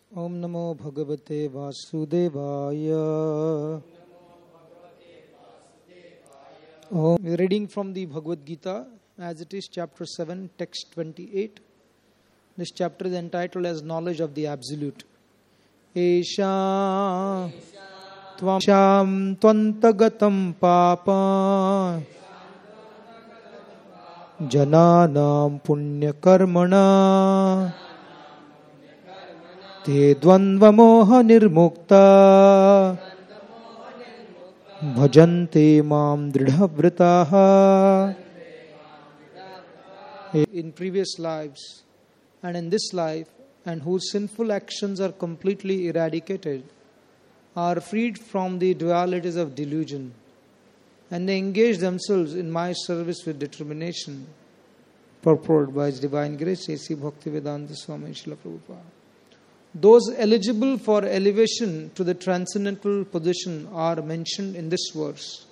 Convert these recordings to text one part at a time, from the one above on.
Om Namo Bhagavate Vasudevaya. We are reading from the Bhagavad Gita as it is, chapter 7, text 28. This chapter is entitled as Knowledge of the Absolute. Esha Tvam Tvantagatam Papa Jananam Punya Karmana Te Dvandva Moha Nirmukta Bhajante Mam Dridhavritaha. In previous lives and in this life, and whose sinful actions are completely eradicated, are freed from the dualities of delusion, and they engage themselves in my service with determination. Purport by His Divine Grace, A.C. Bhaktivedanta Swami Srila Prabhupada. Those eligible for elevation to the transcendental position are mentioned in this verse.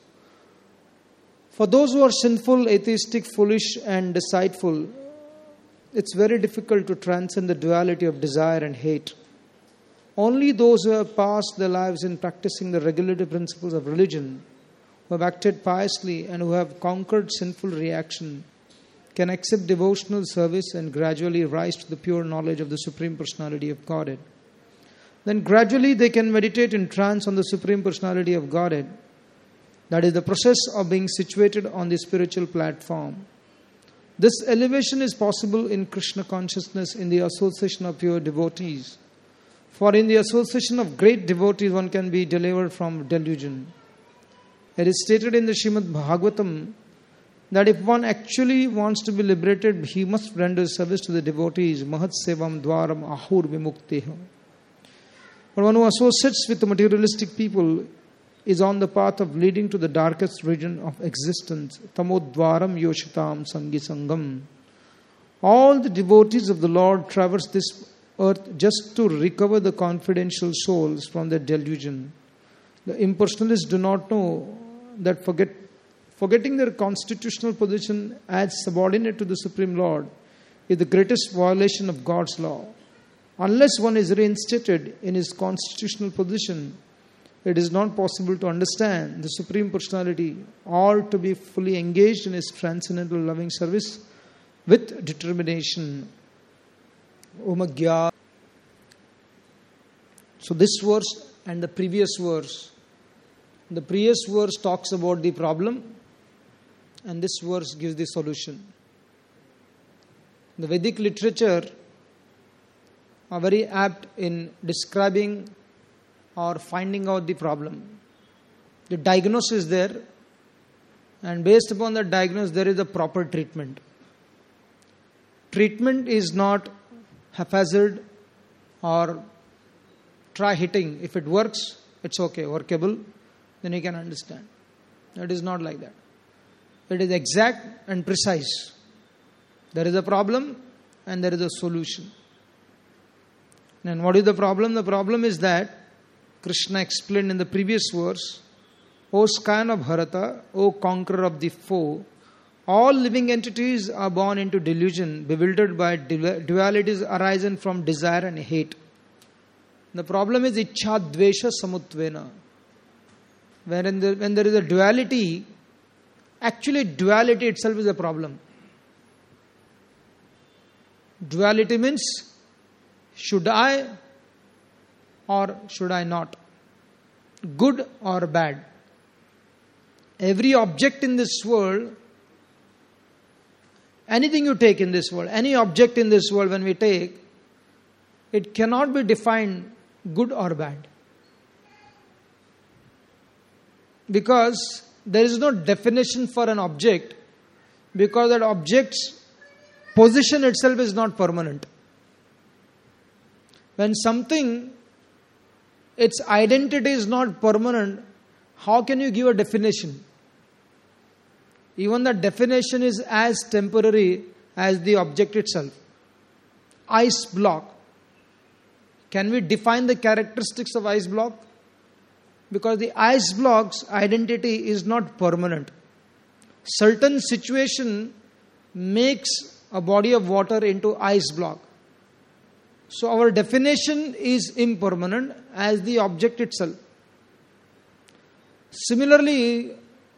For those who are sinful, atheistic, foolish and deceitful, it's very difficult to transcend the duality of desire and hate. Only those who have passed their lives in practicing the regulative principles of religion, who have acted piously and who have conquered sinful reaction, can accept devotional service and gradually rise to the pure knowledge of the Supreme Personality of Godhead. Then gradually they can meditate in trance on the Supreme Personality of Godhead. That is the process of being situated on the spiritual platform. This elevation is possible in Krishna consciousness in the association of pure devotees. For in the association of great devotees one can be delivered from delusion. It is stated in the Srimad Bhagavatam that if one actually wants to be liberated, he must render service to the devotees. Mahat sevam dwaram ahur vimukteha. But one who associates with the materialistic people is on the path of leading to the darkest region of existence. Tamodvaram yoshitam sangi sangam. All the devotees of the Lord traverse this earth just to recover the confidential souls from their delusion. The impersonalists do not know that forgetting their constitutional position as subordinate to the Supreme Lord is the greatest violation of God's law. Unless one is reinstated in his constitutional position, it is not possible to understand the Supreme Personality or to be fully engaged in his transcendental loving service with determination. Omagya. So this verse and the previous verse. The previous verse talks about the problem, and this verse gives the solution. The Vedic literature are very apt in describing or finding out the problem. The diagnosis is there, and based upon the diagnosis there is a proper treatment. Treatment is not haphazard or try hitting. If it works, it's okay, workable, then you can understand. It is not like that. It is exact and precise. There is a problem and there is a solution. And what is the problem? The problem is that Krishna explained in the previous verse, O scion of Bharata, O conqueror of the foe, all living entities are born into delusion, bewildered by dualities arising from desire and hate. The problem is Ichcha Dvesha Samutvena. When there is a duality, actually duality itself is a problem. Duality means, should I or should I not? Good or bad? Every object in this world, anything you take in this world, any object in this world when we take, it cannot be defined good or bad. Because there is no definition for an object, because that object's position itself is not permanent. When something, its identity is not permanent, how can you give a definition? Even the definition is as temporary as the object itself. Ice block. Can we define the characteristics of ice block? Because the ice block's identity is not permanent. Certain situation makes a body of water into ice block. So our definition is impermanent as the object itself. Similarly,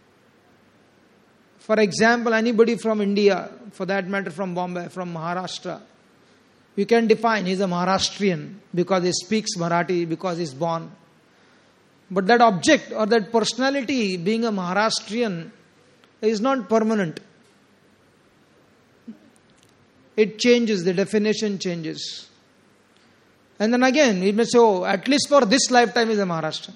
for example, anybody from India, for that matter from Bombay, from Maharashtra, you can define he's a Maharashtrian because he speaks Marathi, because he's born. But that object or that personality, being a Maharashtrian, is not permanent. It changes, the definition changes. And then again, we may say, oh, at least for this lifetime is a Maharashtrian.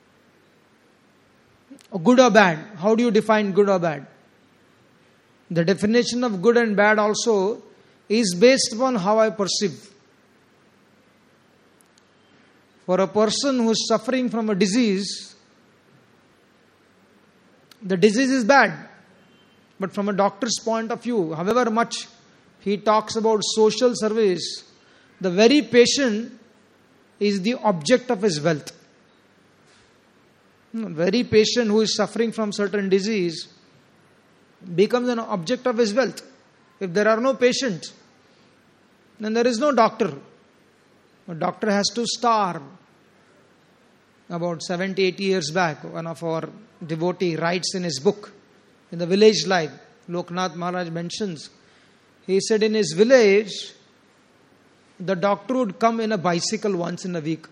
Good or bad? How do you define good or bad? The definition of good and bad also is based upon how I perceive. For a person who is suffering from a disease, the disease is bad. But from a doctor's point of view, however much he talks about social service, the very patient is the object of his wealth. Very patient who is suffering from certain disease becomes an object of his wealth. If there are no patients, then there is no doctor. A doctor has to starve. About 70, 80 years back, one of our devotee writes in his book, in the village life, Loknath Maharaj mentions, he said in his village, the doctor would come in a bicycle once in a week,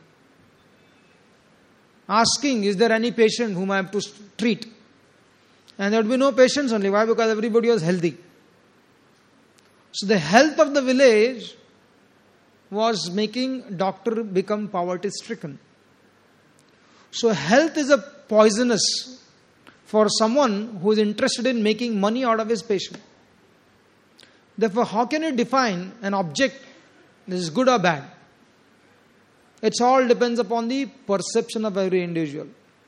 asking, is there any patient whom I have to treat? And there would be no patients only. Why? Because everybody was healthy. So the health of the village was making doctor become poverty stricken. So health is a poisonous for someone who is interested in making money out of his patient. Therefore, how can you define an object this is good or bad? It all depends upon the perception of every individual.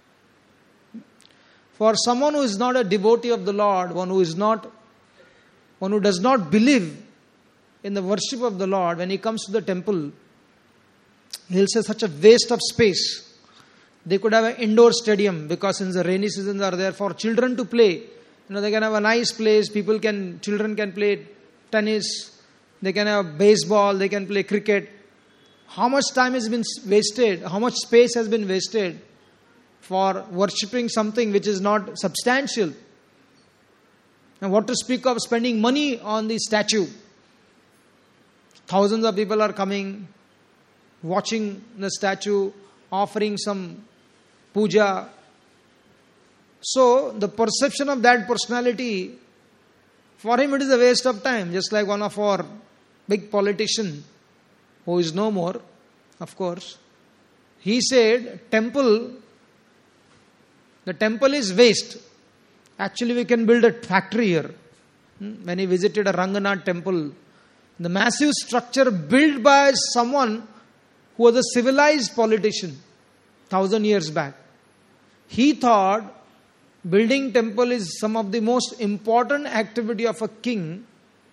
For someone who is not a devotee of the Lord, one who does not believe in the worship of the Lord, when he comes to the temple, he'll say such a waste of space. They could have an indoor stadium because since the rainy seasons are there for children to play. They can have a nice place, children can play tennis, they can have baseball, they can play cricket. How much time has been wasted, how much space has been wasted for worshipping something which is not substantial. And what to speak of spending money on the statue. Thousands of people are coming, watching the statue, offering some puja. So the perception of that personality, for him it is a waste of time. Just like one of our big politician, who is no more, of course, he said, the temple is waste. Actually, we can build a factory here. When he visited a Ranganath temple, the massive structure built by someone who was a civilized politician 1,000 years back. He thought building temple is some of the most important activity of a king.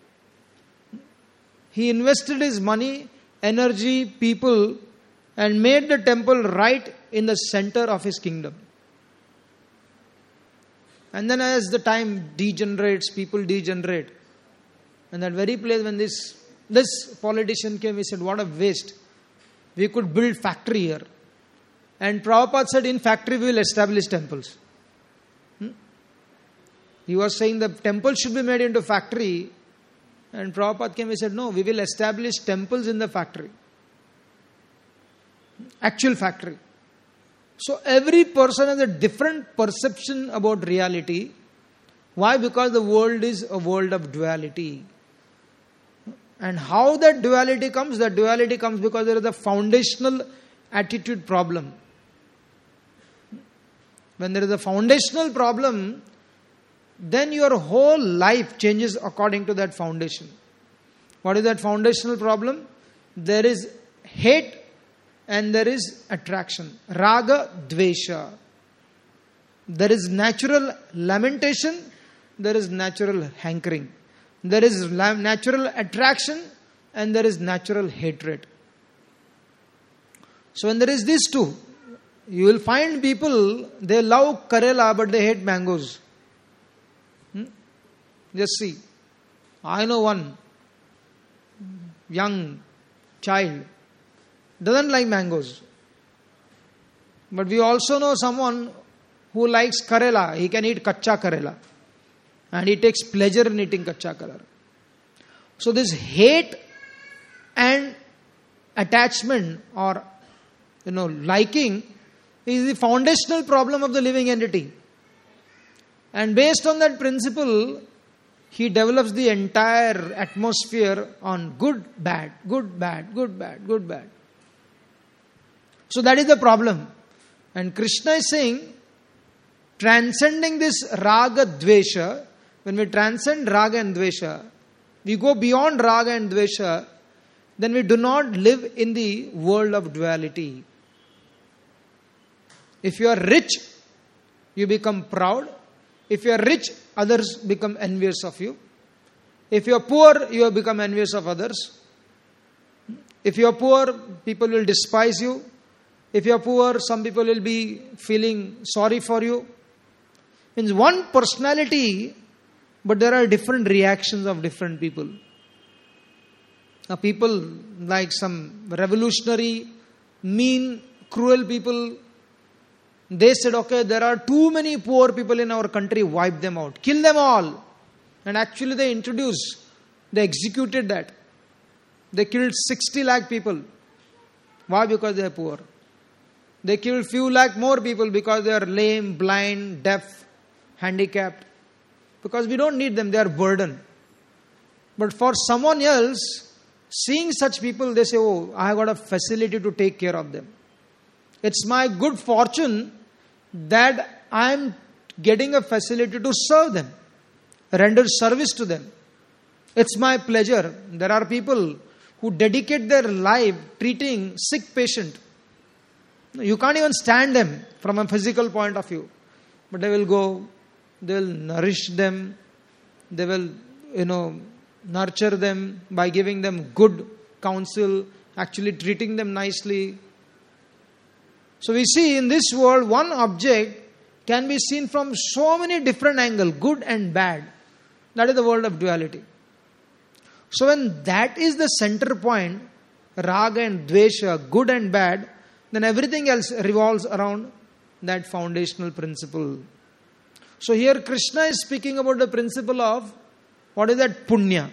He invested his money, energy, people, and made the temple right in the center of his kingdom. And then as the time degenerates, people degenerate. And that very place when this politician came, he said, what a waste. We could build factory here. And Prabhupada said, in factory we will establish temples. He was saying the temple should be made into factory. And Prabhupada came and said, no, we will establish temples in the factory. Actual factory. So every person has a different perception about reality. Why? Because the world is a world of duality. And how that duality comes? That duality comes because there is a foundational attitude problem. When there is a foundational problem, then your whole life changes according to that foundation. What is that foundational problem? There is hate and there is attraction. Raga, dvesha. There is natural lamentation, there is natural hankering. There is natural attraction and there is natural hatred. So when there is these two, you will find people, they love Karela but they hate mangoes. Just see. I know one young child doesn't like mangoes. But we also know someone who likes Karela. He can eat kacha Karela. And he takes pleasure in eating kacha Karela. So this hate and attachment or liking is the foundational problem of the living entity. And based on that principle, he develops the entire atmosphere on good, bad, good, bad, good, bad, good, bad. So that is the problem. And Krishna is saying, transcending this raga dvesha, when we transcend raga and dvesha, we go beyond raga and dvesha, then we do not live in the world of duality. If you are rich, you become proud. If you are rich, others become envious of you. If you are poor, you have become envious of others. If you are poor, people will despise you. If you are poor, some people will be feeling sorry for you. Means one personality, but there are different reactions of different people. Now people like some revolutionary, mean, cruel people, they said, okay, there are too many poor people in our country, wipe them out, kill them all. And actually they executed that. They killed 60 lakh people. Why? Because they are poor. They killed few lakh more people because they are lame, blind, deaf, handicapped. Because we don't need them, they are burden. But for someone else, seeing such people, they say, oh, I have got a facility to take care of them. It's my good fortune that I am getting a facility to serve them, render service to them. It's my pleasure. There are people who dedicate their life treating sick patient. You can't even stand them from a physical point of view. But they will go, they will nourish them, they will, nurture them by giving them good counsel, actually treating them nicely. So we see in this world, one object can be seen from so many different angles, good and bad. That is the world of duality. So when that is the center point, raga and dvesha, good and bad, then everything else revolves around that foundational principle. So here Krishna is speaking about the principle of, what is that? Punya.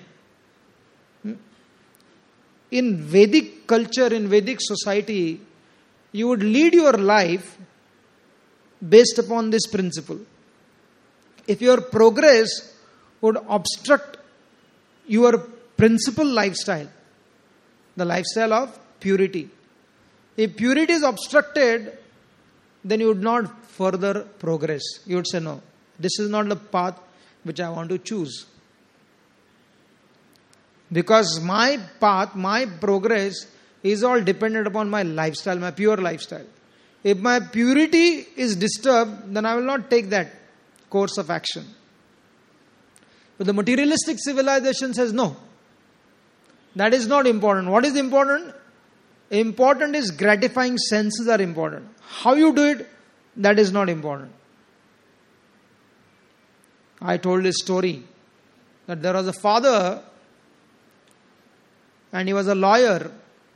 In Vedic culture, in Vedic society, you would lead your life based upon this principle. If your progress would obstruct your principal lifestyle, the lifestyle of purity. If purity is obstructed, then you would not further progress. You would say, no, this is not the path which I want to choose. Because my path, my progress is all dependent upon my lifestyle, my pure lifestyle. If my purity is disturbed, then I will not take that course of action. But the materialistic civilization says, no, that is not important. What is important? Important is gratifying senses are important. How you do it, that is not important. I told a story that there was a father and he was a lawyer,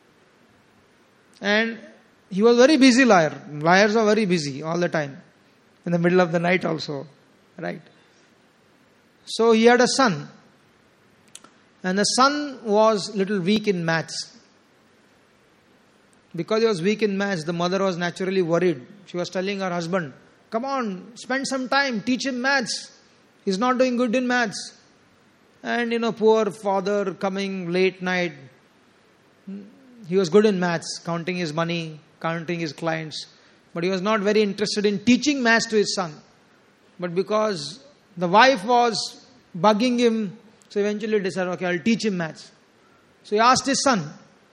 and he was a very busy lawyer. Lawyers are very busy all the time, in the middle of the night also, right? So he had a son, and the son was little weak in maths. Because he was weak in maths, the mother was naturally worried. She was telling her husband, come on, spend some time, teach him maths. He's not doing good in maths. And poor father coming late night. He was good in maths, counting his money, counting his clients. But he was not very interested in teaching maths to his son. But because the wife was bugging him, so eventually he decided, okay, I'll teach him maths. So he asked his son.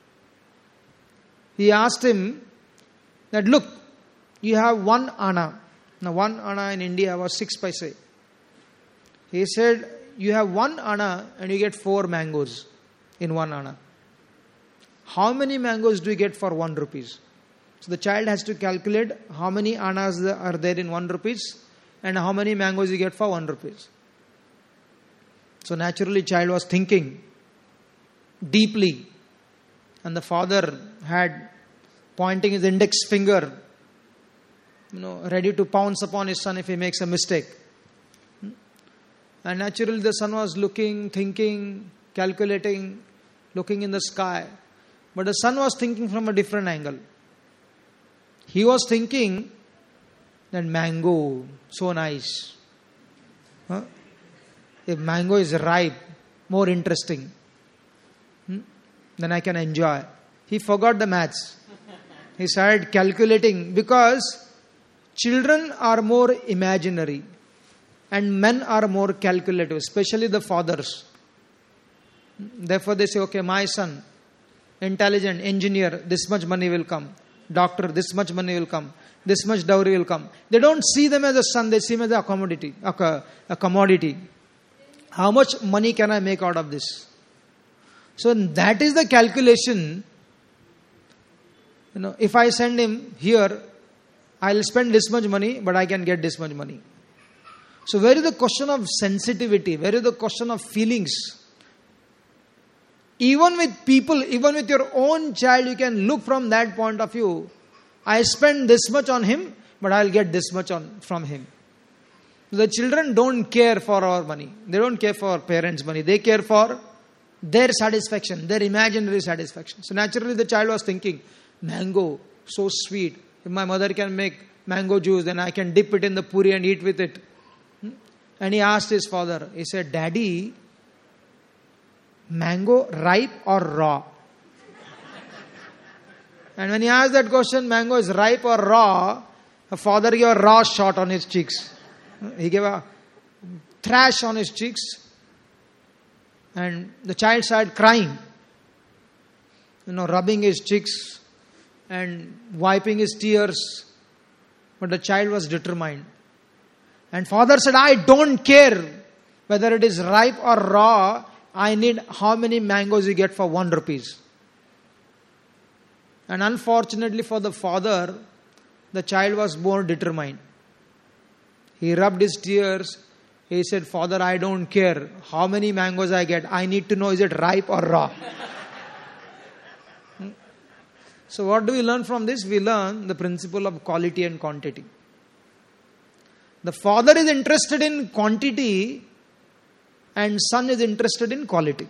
He asked him that, look, you have 1 anna. Now 1 anna in India was 6 paise. He said, you have 1 anna and you get 4 mangoes in 1 anna. How many mangoes do you get for 1 rupees? So the child has to calculate how many annas are there in 1 rupees and how many mangoes you get for 1 rupees. So naturally child was thinking deeply And the father had pointing his index finger, ready to pounce upon his son if he makes a mistake. And naturally the son was looking, thinking, calculating, looking in the sky. But the son was thinking from a different angle. He was thinking that mango, so nice. If mango is ripe, more interesting, then I can enjoy. He forgot the maths. He started calculating, because children are more imaginary and men are more calculative, especially the fathers. Therefore they say, okay, my son, intelligent, engineer, this much money will come. Doctor, this much money will come. This much dowry will come. They don't see them as a son, they see them as a commodity. How much money can I make out of this? So that is the calculation. If I send him here, I'll spend this much money, but I can get this much money. So where is the question of sensitivity? Where is the question of feelings? Even with people, even with your own child, you can look from that point of view. I spend this much on him, but I'll get this much from him. The children don't care for our money. They don't care for parents' money. They care for their satisfaction, their imaginary satisfaction. So naturally the child was thinking, mango, so sweet. If my mother can make mango juice, then I can dip it in the puri and eat with it. And he asked his father, he said, Daddy, mango ripe or raw? And when he asked that question, mango is ripe or raw, the father gave a raw shot on his cheeks. He gave a thrash on his cheeks. And the child started crying. Rubbing his cheeks and wiping his tears. But the child was determined. And father said, I don't care whether it is ripe or raw. I need how many mangoes you get for 1 rupee. And unfortunately for the father, the child was more determined. He rubbed his tears. He said, Father, I don't care how many mangoes I get. I need to know, is it ripe or raw? So what do we learn from this? We learn the principle of quality and quantity. The father is interested in quantity and son is interested in quality.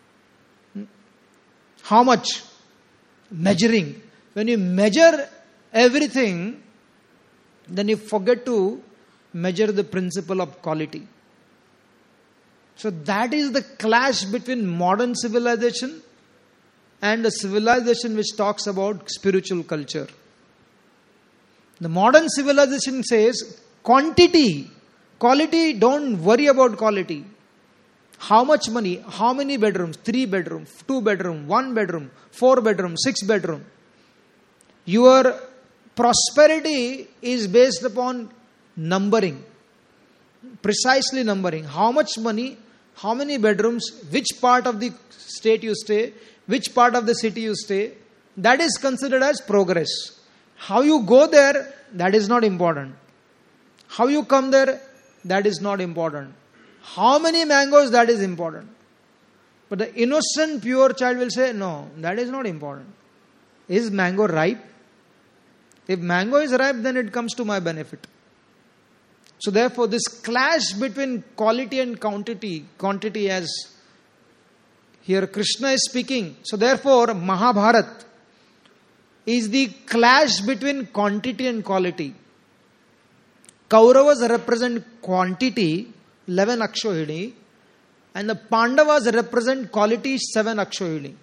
How much? Measuring. When you measure everything, then you forget to measure the principle of quality. So that is the clash between modern civilization and the civilization which talks about spiritual culture. The modern civilization says quantity, quality, don't worry about quality. How much money, how many bedrooms, 3 bedroom, 2 bedroom, 1 bedroom, 4 bedroom, 6 bedroom. Your prosperity is based upon numbering, precisely numbering. How much money, how many bedrooms, which part of the state you stay, which part of the city you stay, that is considered as progress. How you go there, that is not important. How you come there, that is not important. How many mangoes, that is important. But the innocent, pure child will say, no, that is not important. Is mango ripe? If mango is ripe, then it comes to my benefit. So therefore, this clash between quality and quantity as here Krishna is speaking. So therefore, Mahabharata is the clash between quantity and quality. Kauravas represent quantity, 11 Akshohini, and the Pandavas represent quality, 7 Akshohini.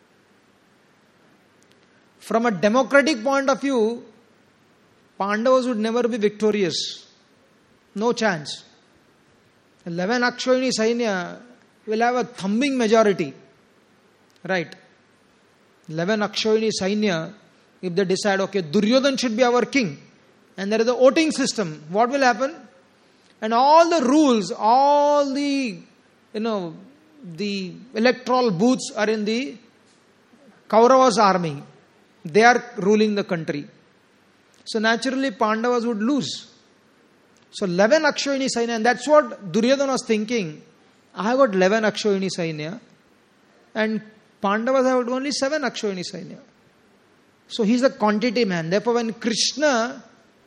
From a democratic point of view, Pandavas would never be victorious. No chance. 11 Akshohini Sainya will have a thumbing majority. Right. 11 Akshohini Sainya, if they decide, okay, Duryodhan should be our king, and there is a voting system, what will happen? And all the rules, all the, the electoral booths are in the Kauravas army. They are ruling the country. So naturally Pandavas would lose. So 11 Akshohini Sainya, and that's what Duryodhana was thinking. I have got 11 Akshohini Sainya, and Pandavas have only 7 Akshayani Sainya. So he's a quantity man. Therefore, when Krishna,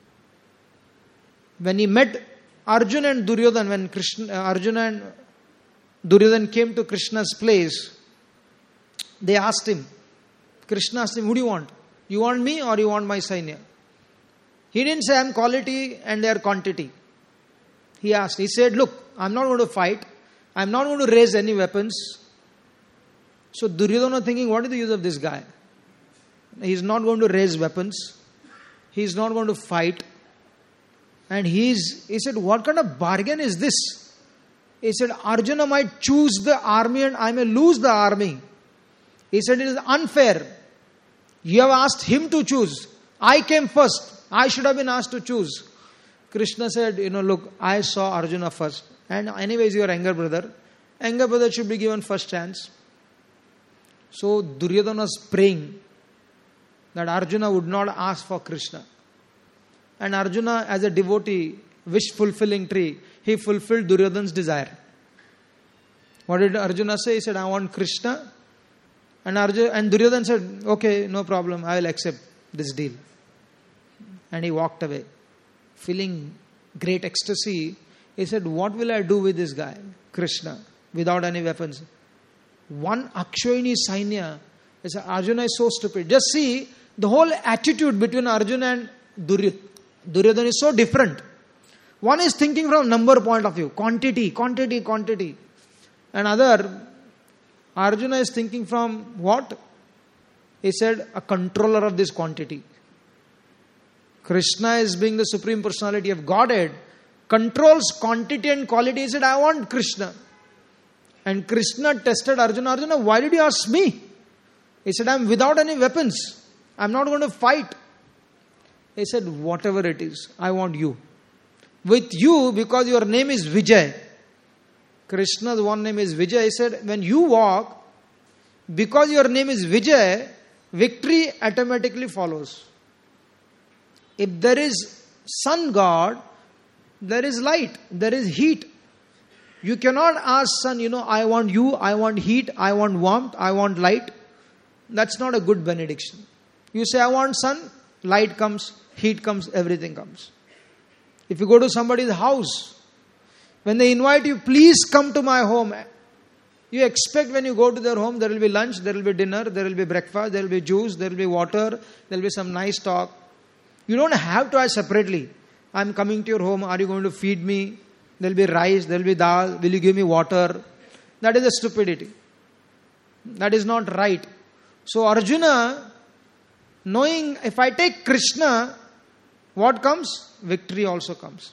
when he met Arjuna and Duryodhana, when Arjuna and Duryodhana came to Krishna's place, they asked him, Krishna asked him, who do you want? You want me or you want my Sainya? He didn't say, I'm quality and they are quantity. He asked, he said, look, I'm not going to fight. I'm not going to raise any weapons. So Duryodhana thinking, what is the use of this guy? He's not going to raise weapons. He's not going to fight. And he said, what kind of bargain is this? He said, Arjuna might choose the army and I may lose the army. He said, it is unfair. You have asked him to choose. I came first. I should have been asked to choose. Krishna said, look, I saw Arjuna first. And anyways, your younger brother. Younger brother should be given first chance. So Duryodhana was praying that Arjuna would not ask for Krishna. And Arjuna, as a devotee, wish-fulfilling tree, he fulfilled Duryodhana's desire. What did Arjuna say? He said, I want Krishna. And Duryodhana said, okay, no problem, I will accept this deal. And he walked away, feeling great ecstasy. He said, what will I do with this guy, Krishna, without any weapons? 1 Akshayani Sainya. He said, Arjuna is so stupid. Just see, the whole attitude between Arjuna and Duryodhana is so different. One is thinking from number point of view, quantity. And other, Arjuna is thinking from what? He said, a controller of this quantity. Krishna is being the Supreme Personality of Godhead, controls quantity and quality. He said, I want Krishna. And Krishna tested Arjuna. Arjuna, why did you ask me? He said, I am without any weapons. I am not going to fight. He said, whatever it is, I want you. With you, because your name is Vijay. Krishna's one name is Vijay. He said, when you walk, because your name is Vijay, victory automatically follows. If there is sun god, there is light, there is heat. You cannot ask sun, I want you, I want heat, I want warmth, I want light. That's not a good benediction. You say, I want sun, light comes, heat comes, everything comes. If you go to somebody's house, when they invite you, please come to my home. You expect when you go to their home, there will be lunch, there will be dinner, there will be breakfast, there will be juice, there will be water, there will be some nice talk. You don't have to ask separately. I'm coming to your home, are you going to feed me? There will be rice, there will be dal, will you give me water? That is a stupidity. That is not right. So Arjuna, knowing if I take Krishna, what comes? Victory also comes.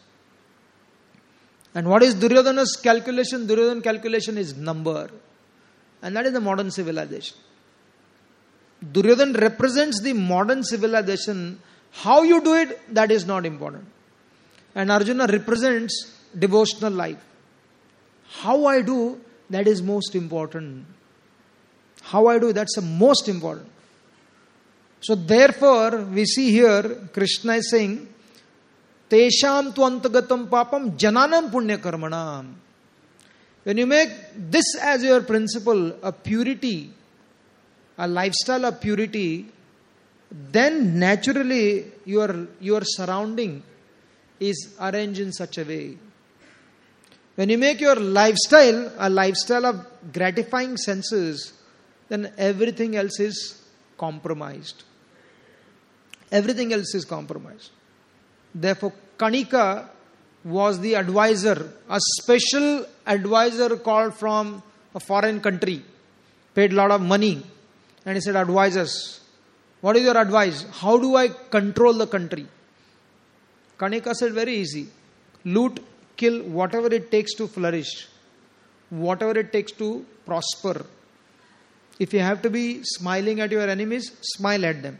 And what is Duryodhana's calculation? Duryodhana's calculation is number. And that is the modern civilization. Duryodhana represents the modern civilization. How you do it, that is not important. And Arjuna represents devotional life. How I do, that is most important. How I do, that's the most important. So therefore, we see here, Krishna is saying, Tesham tvantagatam papam jananam punya karmanam. When you make this as your principle, a purity, a lifestyle of purity, then naturally your surrounding is arranged in such a way. When you make your lifestyle a lifestyle of gratifying senses, then everything else is compromised. Everything else is compromised. Therefore, Kanika was the advisor, a special advisor called from a foreign country, paid a lot of money, and he said, advise us. What is your advice? How do I control the country? Kanika said, very easy. Loot, kill, whatever it takes to flourish, whatever it takes to prosper. If you have to be smiling at your enemies, smile at them.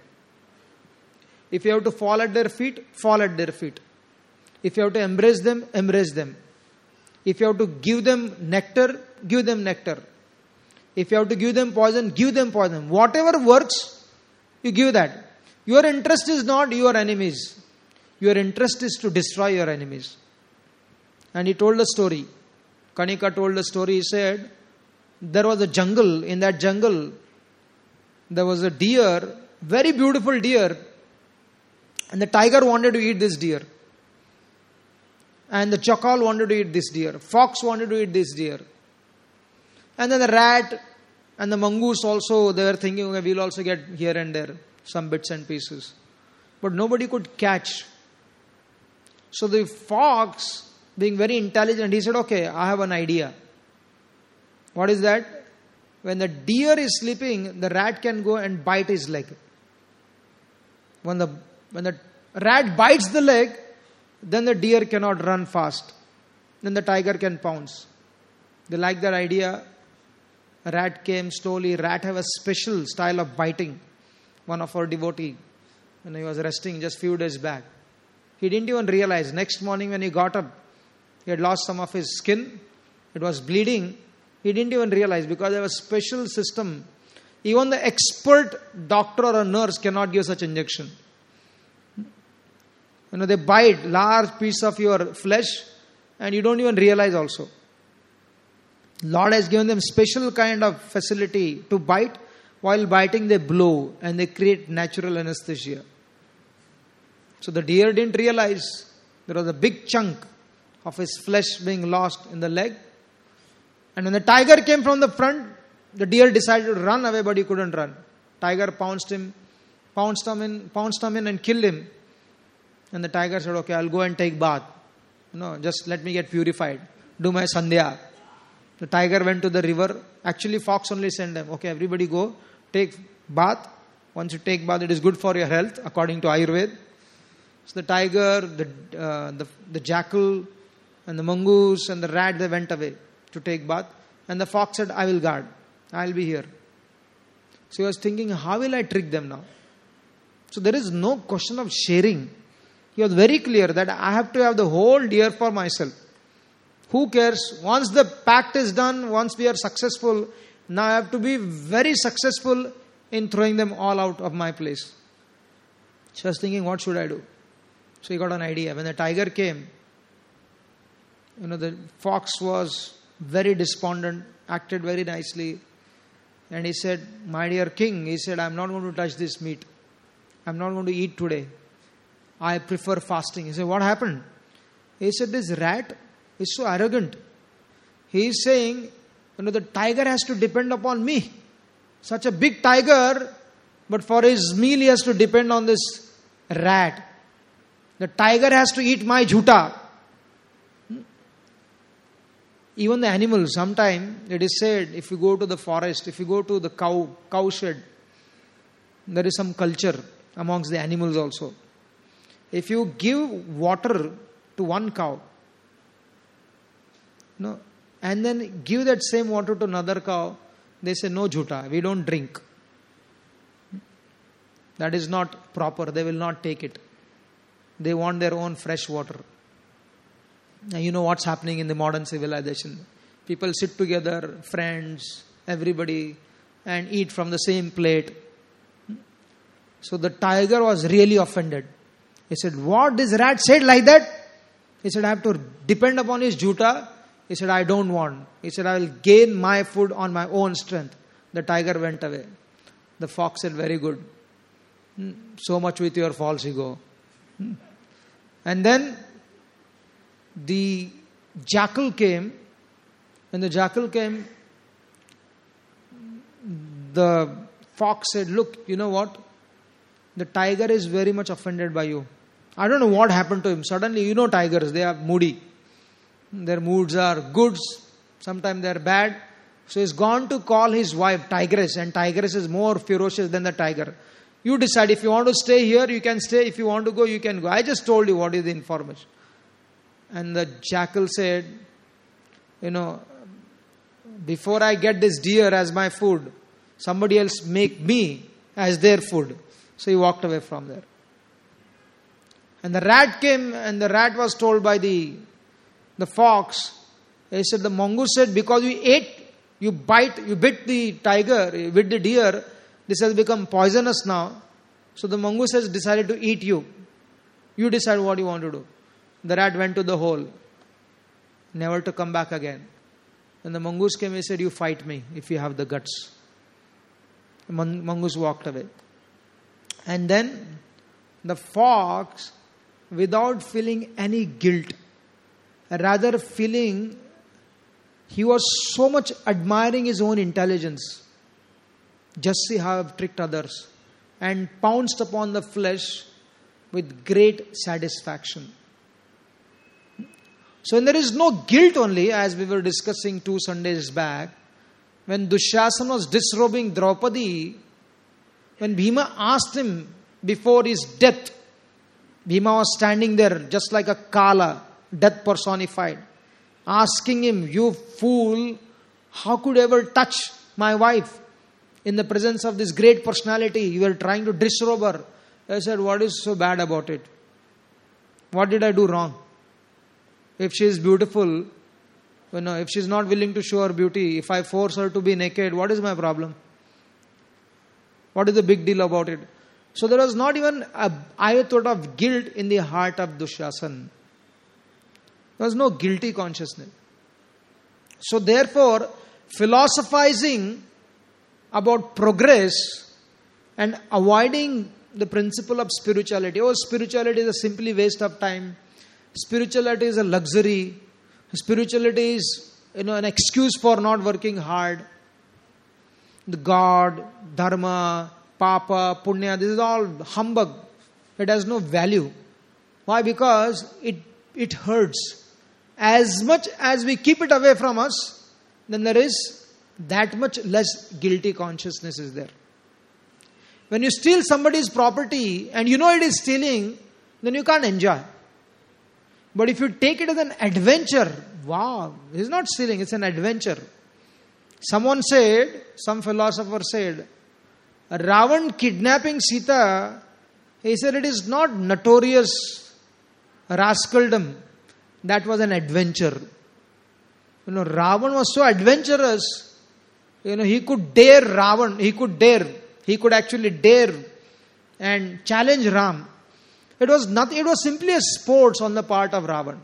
If you have to fall at their feet, fall at their feet. If you have to embrace them, embrace them. If you have to give them nectar, give them nectar. If you have to give them poison, give them poison. Whatever works, you give that. Your interest is not your enemies. Your interest is to destroy your enemies. And he told a story. Kanika told a story. He said, there was a jungle. In that jungle, there was a deer, very beautiful deer, and the tiger wanted to eat this deer. And the jackal wanted to eat this deer. Fox wanted to eat this deer. And then the rat and the mongoose also, they were thinking, okay, we'll also get here and there some bits and pieces. But nobody could catch. So the fox, being very intelligent, he said, okay, I have an idea. What is that? When the deer is sleeping, the rat can go and bite his leg. When the rat bites the leg, then the deer cannot run fast. Then the tiger can pounce. They like that idea. A rat came slowly. Rat have a special style of biting. One of our devotee, when he was resting just few days back, he didn't even realize. Next morning when he got up, he had lost some of his skin. It was bleeding. He didn't even realize because there was a special system. Even the expert doctor or a nurse cannot give such injection. They bite large piece of your flesh and you don't even realize also. Lord has given them special kind of facility to bite. While biting they blow and they create natural anesthesia. So the deer didn't realize there was a big chunk of his flesh being lost in the leg. And when the tiger came from the front, the deer decided to run away, but he couldn't run. Tiger pounced him in and killed him. And the tiger said, okay, I'll go and take bath. Just let me get purified. Do my sandhya. The tiger went to the river. Actually, fox only sent them. Okay, everybody go, take bath. Once you take bath, it is good for your health, according to Ayurveda. So the tiger, the jackal, and the mongoose, and the rat, they went away to take bath. And the fox said, I will guard. I will be here. So he was thinking, how will I trick them now? So there is no question of sharing. He was very clear that I have to have the whole deer for myself. Who cares? Once the pact is done, once we are successful, now I have to be very successful in throwing them all out of my place. So I was thinking, what should I do? So he got an idea. When the tiger came, the fox was very despondent, acted very nicely. And he said, my dear king, he said, I'm not going to touch this meat. I'm not going to eat today. I prefer fasting. He said, what happened? He said, this rat is so arrogant. He is saying, the tiger has to depend upon me. Such a big tiger, but for his meal he has to depend on this rat. The tiger has to eat my jhuta. Even the animals, sometimes it is said, if you go to the forest, if you go to the cow shed, there is some culture amongst the animals also. If you give water to one cow, and then give that same water to another cow, they say, no jhuta, we don't drink. That is not proper, they will not take it. They want their own fresh water. Now you know what's happening in the modern civilization. People sit together, friends, everybody, and eat from the same plate. So the tiger was really offended. He said, what, this rat said like that? He said, I have to depend upon his jhuta. He said, I don't want. He said, I will gain my food on my own strength. The tiger went away. The fox said, very good. So much with your false ego. And then the jackal came. When the jackal came, the fox said, look, you know what? The tiger is very much offended by you. I don't know what happened to him. Suddenly, tigers, they are moody. Their moods are good. Sometimes they are bad. So he's gone to call his wife Tigress. And Tigress is more ferocious than the tiger. You decide. If you want to stay here, you can stay. If you want to go, you can go. I just told you what is the information. And the jackal said, before I get this deer as my food, somebody else make me as their food. So he walked away from there. And the rat came, and the rat was told by the fox. He said, the mongoose said, because you bit the tiger, you bit the deer, this has become poisonous now. So the mongoose has decided to eat you. You decide what you want to do. The rat went to the hole, never to come back again. When the mongoose came, he said, you fight me if you have the guts. Mongoose walked away. And then the fox, without feeling any guilt, rather feeling, he was so much admiring his own intelligence. Just see how I've tricked others. And pounced upon the flesh with great satisfaction. So there is no guilt only, as we were discussing 2 Sundays back. When Dushasana was disrobing Draupadi, when Bhima asked him before his death, Bhima was standing there just like a Kala, death personified, asking him, "You fool, how could you ever touch my wife in the presence of this great personality? You were trying to disrobe her." I said, "What is so bad about it? What did I do wrong? If she is beautiful, if she is not willing to show her beauty, if I force her to be naked, what is my problem? What is the big deal about it?" So there was not even an iota of guilt in the heart of Dushasana. There was no guilty consciousness. So therefore, philosophizing about progress and avoiding the principle of spirituality. Oh, spirituality is a simply waste of time. Spirituality is a luxury. Spirituality is an excuse for not working hard. The God, Dharma, Papa, Punya, this is all humbug. It has no value. Why? Because it hurts. As much as we keep it away from us, then there is that much less guilty consciousness is there. When you steal somebody's property and you know it is stealing, then you can't enjoy. But if you take it as an adventure, wow, it's not stealing, it's an adventure. Some philosopher said, Ravan kidnapping Sita, he said it is not notorious rascaldom. That was an adventure. Ravan was so adventurous, he could dare Ravan, he could actually dare and challenge Ram. It was nothing, it was simply a sports on the part of Ravan.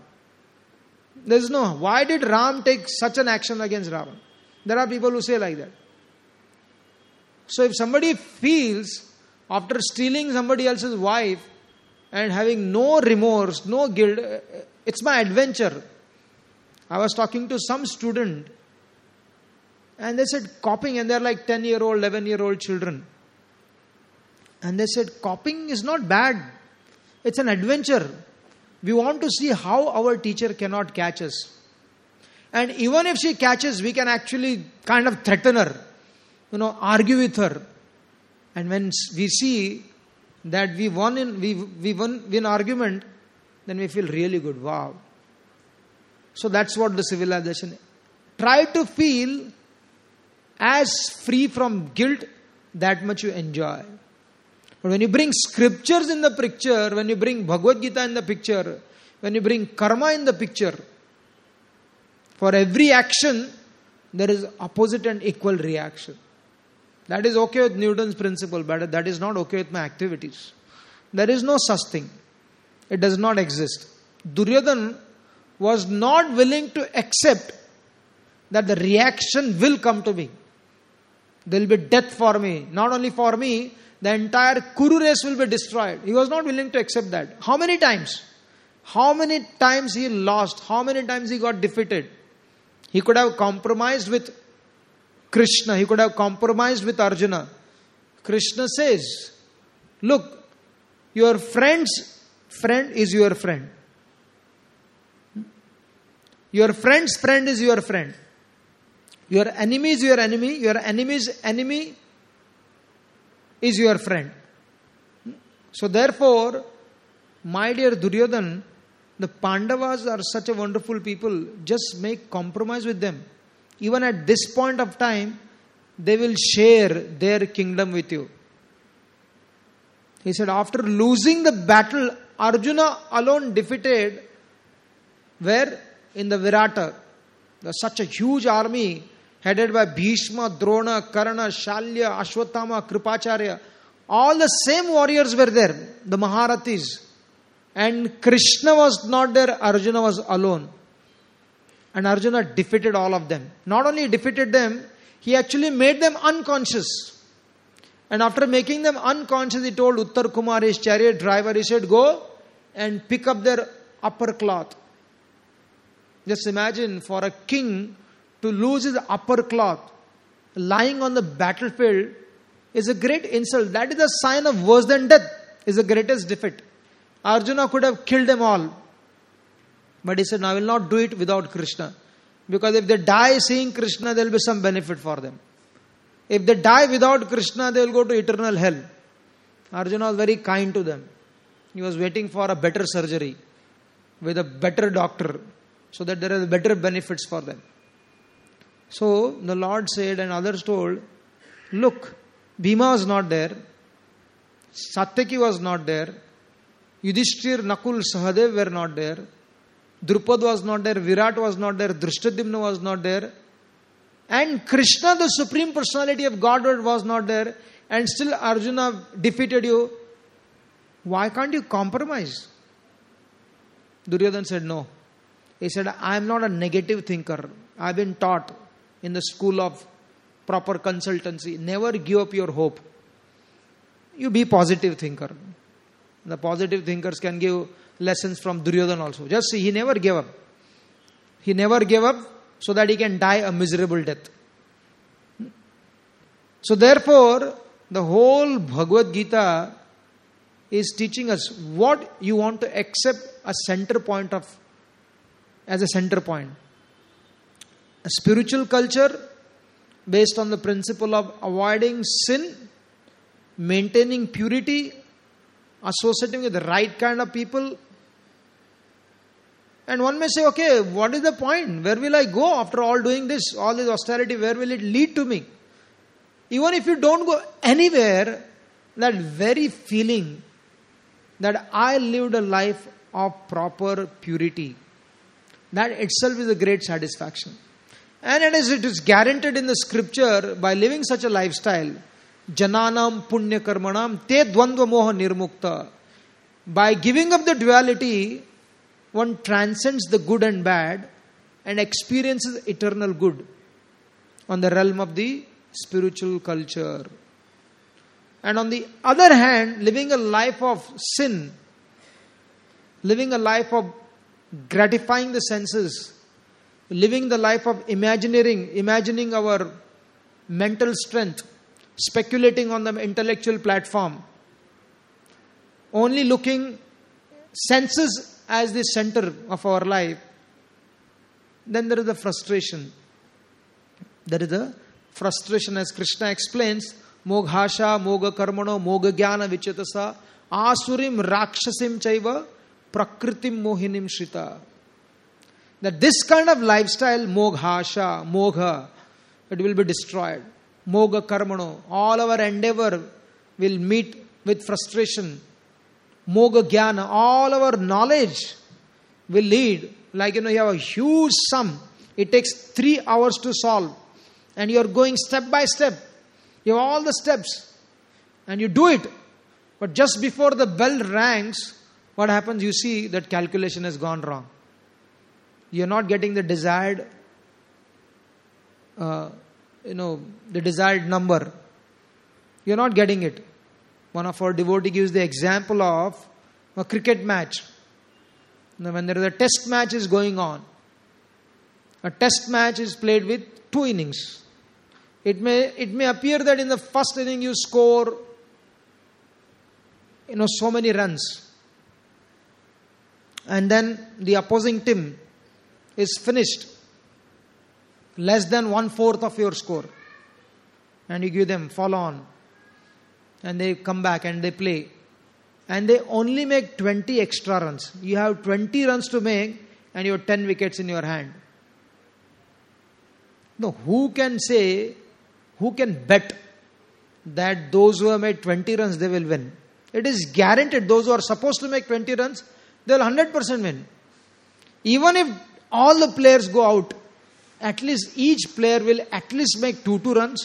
Why did Ram take such an action against Ravan? There are people who say like that. So if somebody feels after stealing somebody else's wife and having no remorse, no guilt, it's my adventure. I was talking to some student and they said copying, and they're like 10-year-old, 11-year-old children. And they said copying is not bad. It's an adventure. We want to see how our teacher cannot catch us. And even if she catches, we can actually kind of threaten her, argue with her. And when we see that we won an argument, then we feel really good. Wow. So that's what the civilization. Try to feel as free from guilt, that much you enjoy. But when you bring scriptures in the picture, when you bring Bhagavad Gita in the picture, when you bring karma in the picture, for every action, there is opposite and equal reaction. That is okay with Newton's principle, but that is not okay with my activities. There is no such thing. It does not exist. Duryodhana was not willing to accept that the reaction will come to me. There will be death for me. Not only for me, the entire Kuru race will be destroyed. He was not willing to accept that. How many times? How many times he lost? How many times he got defeated? He could have compromised with Krishna. He could have compromised with Arjuna. Krishna says, look, your friend's friend is your friend. Your friend's friend is your friend. Your enemy is your enemy. Your enemy's enemy is your friend. So therefore, my dear Duryodhana, the Pandavas are such a wonderful people. Just make compromise with them. Even at this point of time, they will share their kingdom with you. He said, after losing the battle, Arjuna alone defeated, where? In the Virata. There's such a huge army headed by Bhishma, Drona, Karna, Shalya, Ashwatthama, Kripacharya. All the same warriors were there, the Maharathis. And Krishna was not there, Arjuna was alone. And Arjuna defeated all of them. Not only defeated them, he actually made them unconscious. And after making them unconscious, he told Uttar Kumar, his chariot driver, he said, go and pick up their upper cloth. Just imagine, for a king to lose his upper cloth lying on the battlefield is a great insult. That is a sign of worse than death, is the greatest defeat. Arjuna could have killed them all. But he said, no, I will not do it without Krishna. Because if they die seeing Krishna, there will be some benefit for them. If they die without Krishna, they will go to eternal hell. Arjuna was very kind to them. He was waiting for a better surgery with a better doctor, so that there are better benefits for them. So the Lord said, and others told, look, Bhima was not there, Satyaki was not there, Yudhishthir, Nakul, Sahadev were not there, Drupad was not there, Virat was not there, Drishtadyumna was not there, and Krishna, the Supreme Personality of Godhead, was not there, and still Arjuna defeated you. Why can't you compromise? Duryodhana said no. He said, I am not a negative thinker. I have been taught in the school of proper consultancy. Never give up your hope. You be positive thinker. The positive thinkers can give lessons from Duryodhana also. Just see, he never gave up. He never gave up so that he can die a miserable death. So therefore, the whole Bhagavad Gita is teaching us what you want to accept as a center point. A spiritual culture based on the principle of avoiding sin, maintaining purity, associating with the right kind of people. And one may say, okay, what is the point? Where will I go after all doing this, all this austerity? Where will it lead to me? Even if you don't go anywhere, that very feeling that I lived a life of proper purity, that itself is a great satisfaction. And it is guaranteed in the scripture, by living such a lifestyle, Jananam Punya Karmanam Te Dvandva Moha Nirmukta. By giving up the duality, one transcends the good and bad and experiences eternal good on the realm of the spiritual culture. And on the other hand, living a life of sin, living a life of gratifying the senses, living the life of imagining our mental strength, speculating on the intellectual platform, only looking senses as the center of our life, then there is a frustration. There is a frustration, as Krishna explains, Moghasha, Moga Karmano, Moga Jnana Vichetasa, Asurim Rakshasim Chaiva, Prakritim Mohinim Shrita. That this kind of lifestyle, Moghasha, Mogha, it will be destroyed. Moga Karmano, all our endeavor will meet with frustration. Moga Jnana, all our knowledge will lead. Like, you have a huge sum. It takes 3 hours to solve. And you are going step by step. You have all the steps. And you do it. But just before the bell rings, what happens? You see that calculation has gone wrong. You are not getting the desired, the desired number. You are not getting it. One of our devotees gives the example of a cricket match. Now, when there is a test match is going on, a test match is played with 2 innings. It may appear that in the first inning you score, so many runs. And then the opposing team is finished less than 1/4 of your score. And you give them follow on. And they come back and they play. And they only make 20 extra runs. You have 20 runs to make and you have 10 wickets in your hand. Now, who can bet that those who have made 20 runs, they will win? It is guaranteed those who are supposed to make 20 runs, they will 100% win. Even if all the players go out, at least each player will at least make 2 runs.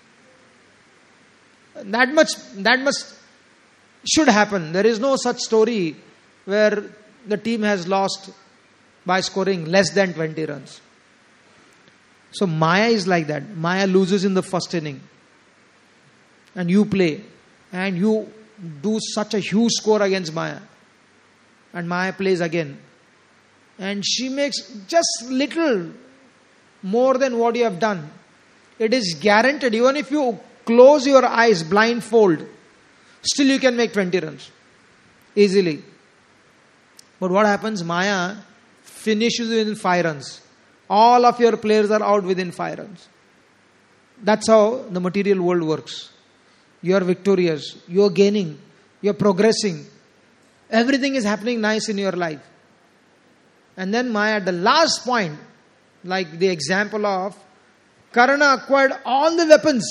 That much should happen. There is no such story where the team has lost by scoring less than 20 runs. So Maya is like that. Maya loses in the first inning. and you play, and you do such a huge score against Maya, and Maya plays again, and she makes just little more than what you have done, it is guaranteed, even if you close your eyes blindfold, still you can make 20 runs easily. But what happens? Maya finishes within 5 runs. All of your players are out within 5 runs. That's how the material world works. You are victorious, you are gaining, you are progressing. Everything is happening nice in your life. And then Maya at the last point, like the example of Karna acquired all the weapons.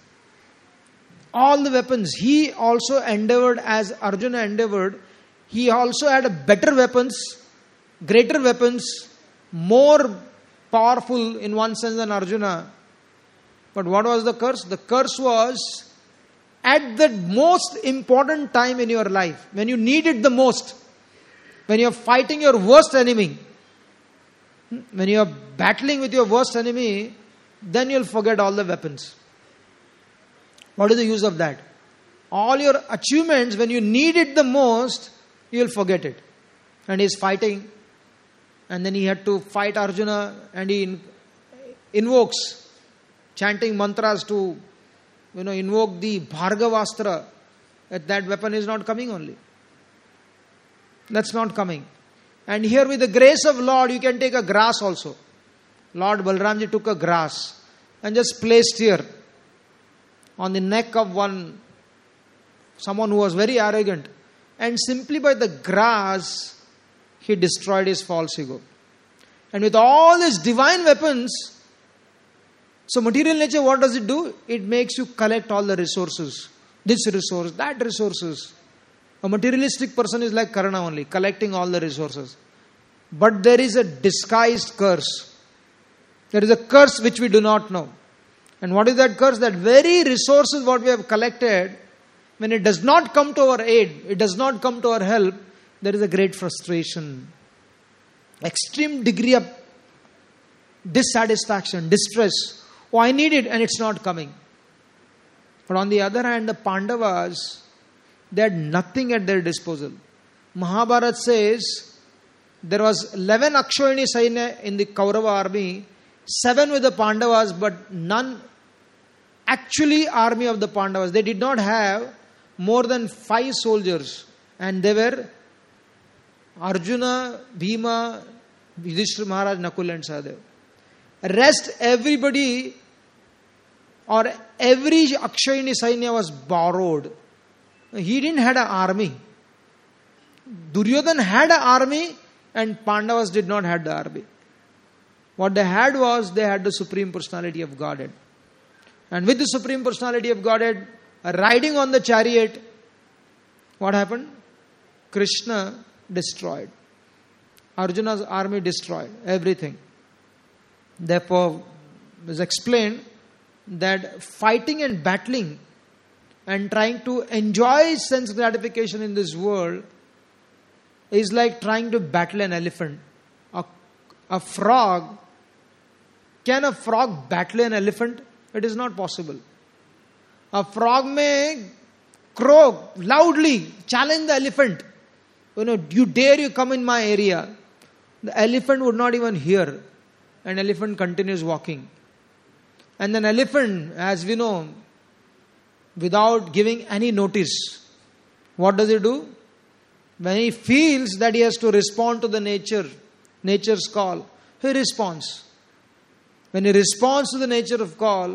All the weapons. He also endeavored as Arjuna endeavored. He also had better weapons, greater weapons, more powerful in one sense than Arjuna. But what was the curse? The curse was at the most important time in your life, when you need it the most, when you are fighting your worst enemy, when you are battling with your worst enemy, then you will forget all the weapons. What is the use of that? All your achievements, when you need it the most, you will forget it. And he is fighting, and then he had to fight Arjuna, and he invokes, chanting mantras to invoke the Bhargavastra. That weapon is not coming only. That's not coming. And here with the grace of Lord, you can take a grass also. Lord Balramji took a grass and just placed here on the neck of someone who was very arrogant. And simply by the grass, he destroyed his false ego. And with all his divine weapons, so material nature, what does it do? It makes you collect all the resources. This resource, that resources. A materialistic person is like Karna only, collecting all the resources. But there is a disguised curse. There is a curse which we do not know. And what is that curse? That very resources what we have collected, when it does not come to our aid, it does not come to our help, there is a great frustration. Extreme degree of dissatisfaction, distress. Oh, I need it and it's not coming. But on the other hand, the Pandavas, they had nothing at their disposal. Mahabharata says there was 11 Akshayani Saina in the Kaurava army, 7 with the Pandavas, but none actually army of the Pandavas. They did not have more than 5 soldiers, and they were Arjuna, Bhima, Yudhishthira Maharaj, Nakul and Sahadev. Rest everybody or every Akshayani Saina was borrowed. He didn't have an army. Duryodhan had an army and Pandavas did not have the army. What they had was, they had the Supreme Personality of Godhead. And with the Supreme Personality of Godhead riding on the chariot, what happened? Krishna destroyed. Arjuna's army destroyed everything. Therefore, it is explained that fighting and battling and trying to enjoy sense gratification in this world is like trying to battle an elephant. A frog, can a frog battle an elephant? It is not possible. A frog may crow loudly, challenge the elephant. You dare you come in my area. The elephant would not even hear. An elephant continues walking. And then elephant, as we know, without giving any notice, what does he do? When he feels that he has to respond to the nature's call, he responds. When he responds to the nature's call,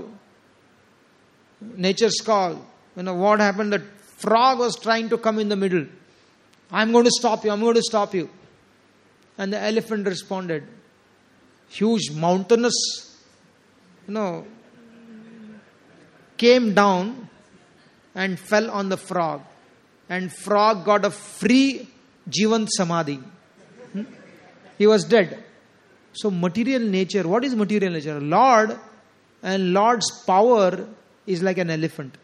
what happened? The frog was trying to come in the middle. I'm going to stop you. And the elephant responded. Huge mountainous, came down and fell on the frog. And frog got a free Jivan Samadhi. He was dead. So material nature, what is material nature? Lord and Lord's power is like an elephant.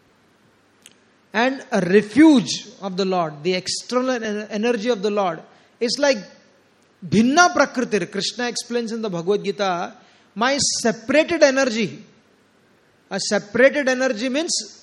And a refuge of the Lord, the external energy of the Lord, is like Bhinna Prakriti. Krishna explains in the Bhagavad Gita, my separated energy. A separated energy means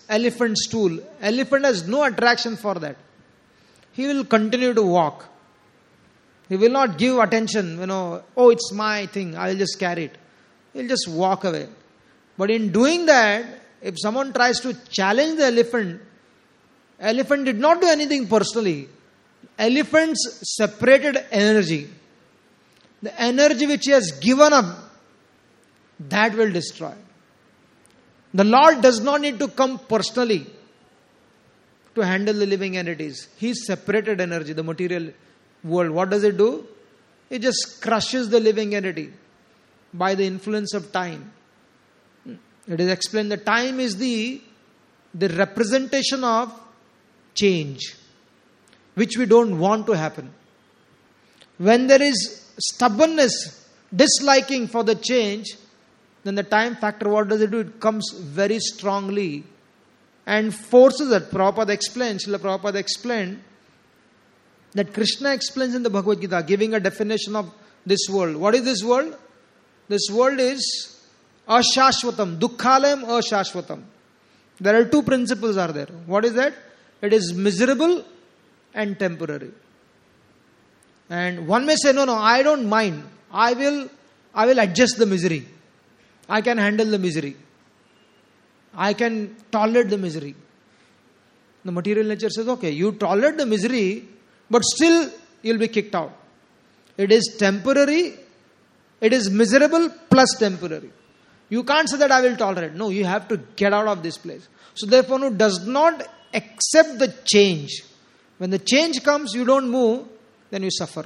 elephant stool. Elephant has no attraction for that. He will continue to walk. He will not give attention, oh, it's my thing, I will just carry it. He'll just walk away. But in doing that, if someone tries to challenge the elephant did not do anything personally. Elephants separated energy. The energy which he has given up, that will destroy. The Lord does not need to come personally to handle the living entities. He separated energy, the material world. What does it do? It just crushes the living entity by the influence of time. It is explained that time is the representation of change, which we don't want to happen. When there is stubbornness, disliking for the change, then the time factor, what does it do? It comes very strongly and forces it. Prabhupada explained that Krishna explains in the Bhagavad Gita, giving a definition of this world. What is this world? This world is ashashvatam, dukkhalayam ashashvatam. There are two principles are there. What is that? It is miserable and temporary. And one may say, no, I don't mind. I will adjust the misery. I can handle the misery. I can tolerate the misery. The material nature says, okay, you tolerate the misery, but still you'll be kicked out. It is temporary, it is miserable plus temporary. You can't say that I will tolerate. No, you have to get out of this place. So therefore, who does not accept the change. When the change comes, you don't move, then you suffer.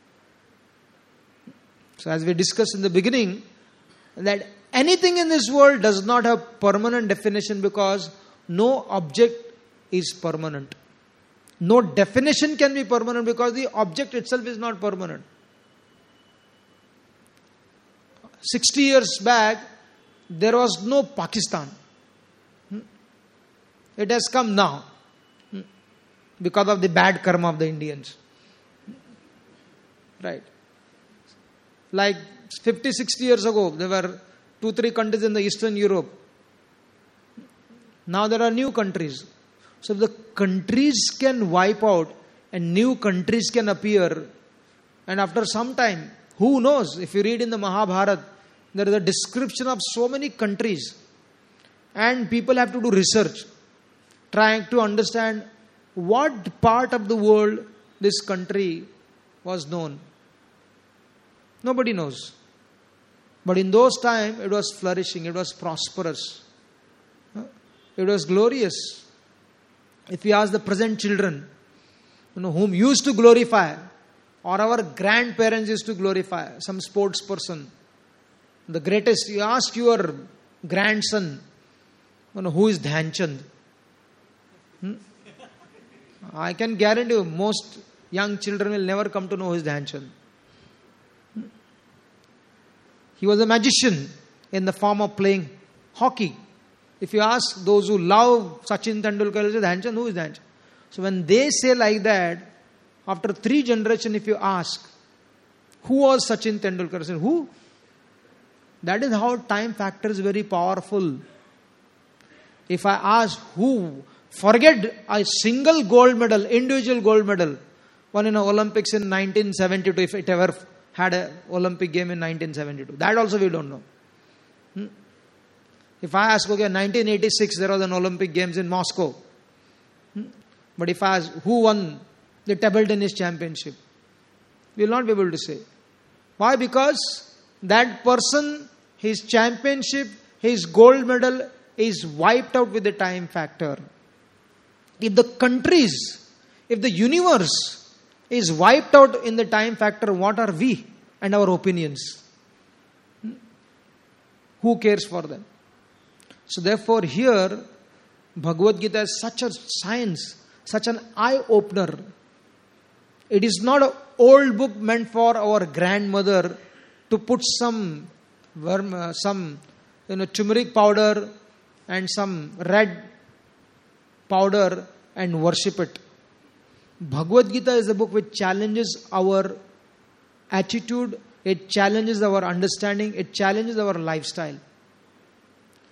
So as we discussed in the beginning, that anything in this world does not have permanent definition because no object is permanent. No definition can be permanent because the object itself is not permanent. 60 years back, there was no Pakistan. It has come now because of the bad karma of the Indians. Right. Like 50, 60 years ago, there were 2-3 countries in the Eastern Europe. Now there are new countries. So if the countries can wipe out and new countries can appear, and after some time, who knows? If you read in the Mahabharata, there is a description of so many countries, and people have to do research, trying to understand what part of the world this country was known. Nobody knows. But in those times, it was flourishing, it was prosperous, it was glorious. If you ask the present children, whom used to glorify, or our grandparents used to glorify, some sports person, the greatest, you ask your grandson, who is Dhyan Chand? I can guarantee you, most young children will never come to know who is Dhyan Chand. He was a magician in the form of playing hockey. If you ask those who love Sachin Tendulkar, they say, Dhyan Chand, who is Dhyan Chand? So when they say like that, after 3 generations, if you ask, who was Sachin Tendulkar? Say, who? That is how time factor is very powerful. If I ask who, forget a single gold medal, individual gold medal, won in Olympics in 1972, if it ever had an Olympic game in 1972. That also we don't know. If I ask, okay, 1986 there was an Olympic Games in Moscow. But if I ask who won the table tennis championship, we will not be able to say. Why? Because that person, his championship, his gold medal is wiped out with the time factor. If the countries, if the universe is wiped out in the time factor, what are we and our opinions? Who cares for them? So therefore here, Bhagavad Gita is such a science, such an eye-opener. It is not an old book meant for our grandmother to put some turmeric powder and some red powder and worship it. Bhagavad Gita is a book which challenges our attitude, it challenges our understanding, it challenges our lifestyle.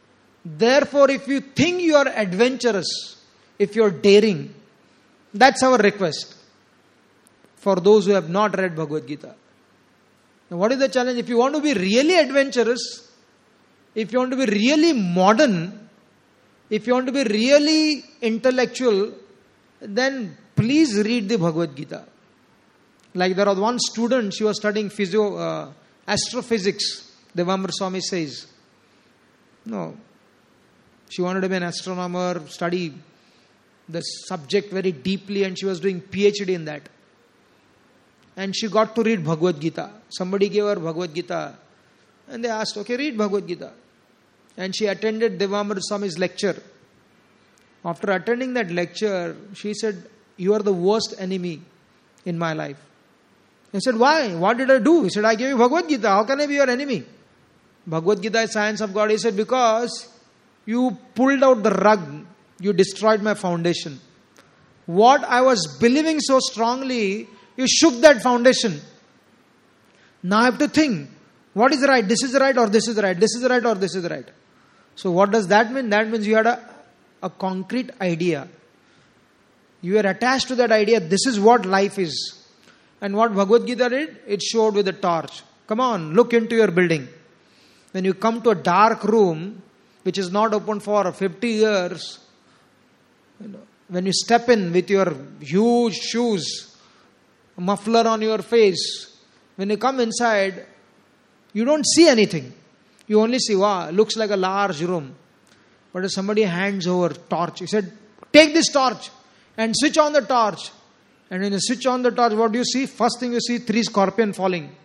Therefore, if you think you are adventurous, if you are daring, that's our request for those who have not read Bhagavad Gita. Now, what is the challenge? If you want to be really adventurous, if you want to be really modern, if you want to be really intellectual, then please read the Bhagavad Gita. Like there was one student, she was studying astrophysics. Devamr Swami says, no, she wanted to be an astronomer, study the subject very deeply, and she was doing PhD in that. And she got to read Bhagavad Gita. Somebody gave her Bhagavad Gita, and they asked, okay, read Bhagavad Gita. And she attended Devamr Swami's lecture. After attending that lecture, she said, you are the worst enemy in my life. He said, why? What did I do? He said, I gave you Bhagavad Gita. How can I be your enemy? Bhagavad Gita is science of God. He said, because you pulled out the rug, you destroyed my foundation. What I was believing so strongly, you shook that foundation. Now I have to think, what is right? This is right or this is right? This is right or this is right? So what does that mean? That means you had a concrete idea. You are attached to that idea. This is what life is. And what Bhagavad Gita did? It showed with a torch. Come on, look into your building. When you come to a dark room, which is not open for 50 years, when you step in with your huge shoes, a muffler on your face, when you come inside, you don't see anything. You only see, wow, looks like a large room. But if somebody hands over torch, he said, take this torch and switch on the torch. And when you switch on the torch, what do you see? First thing you see, 3 scorpions falling.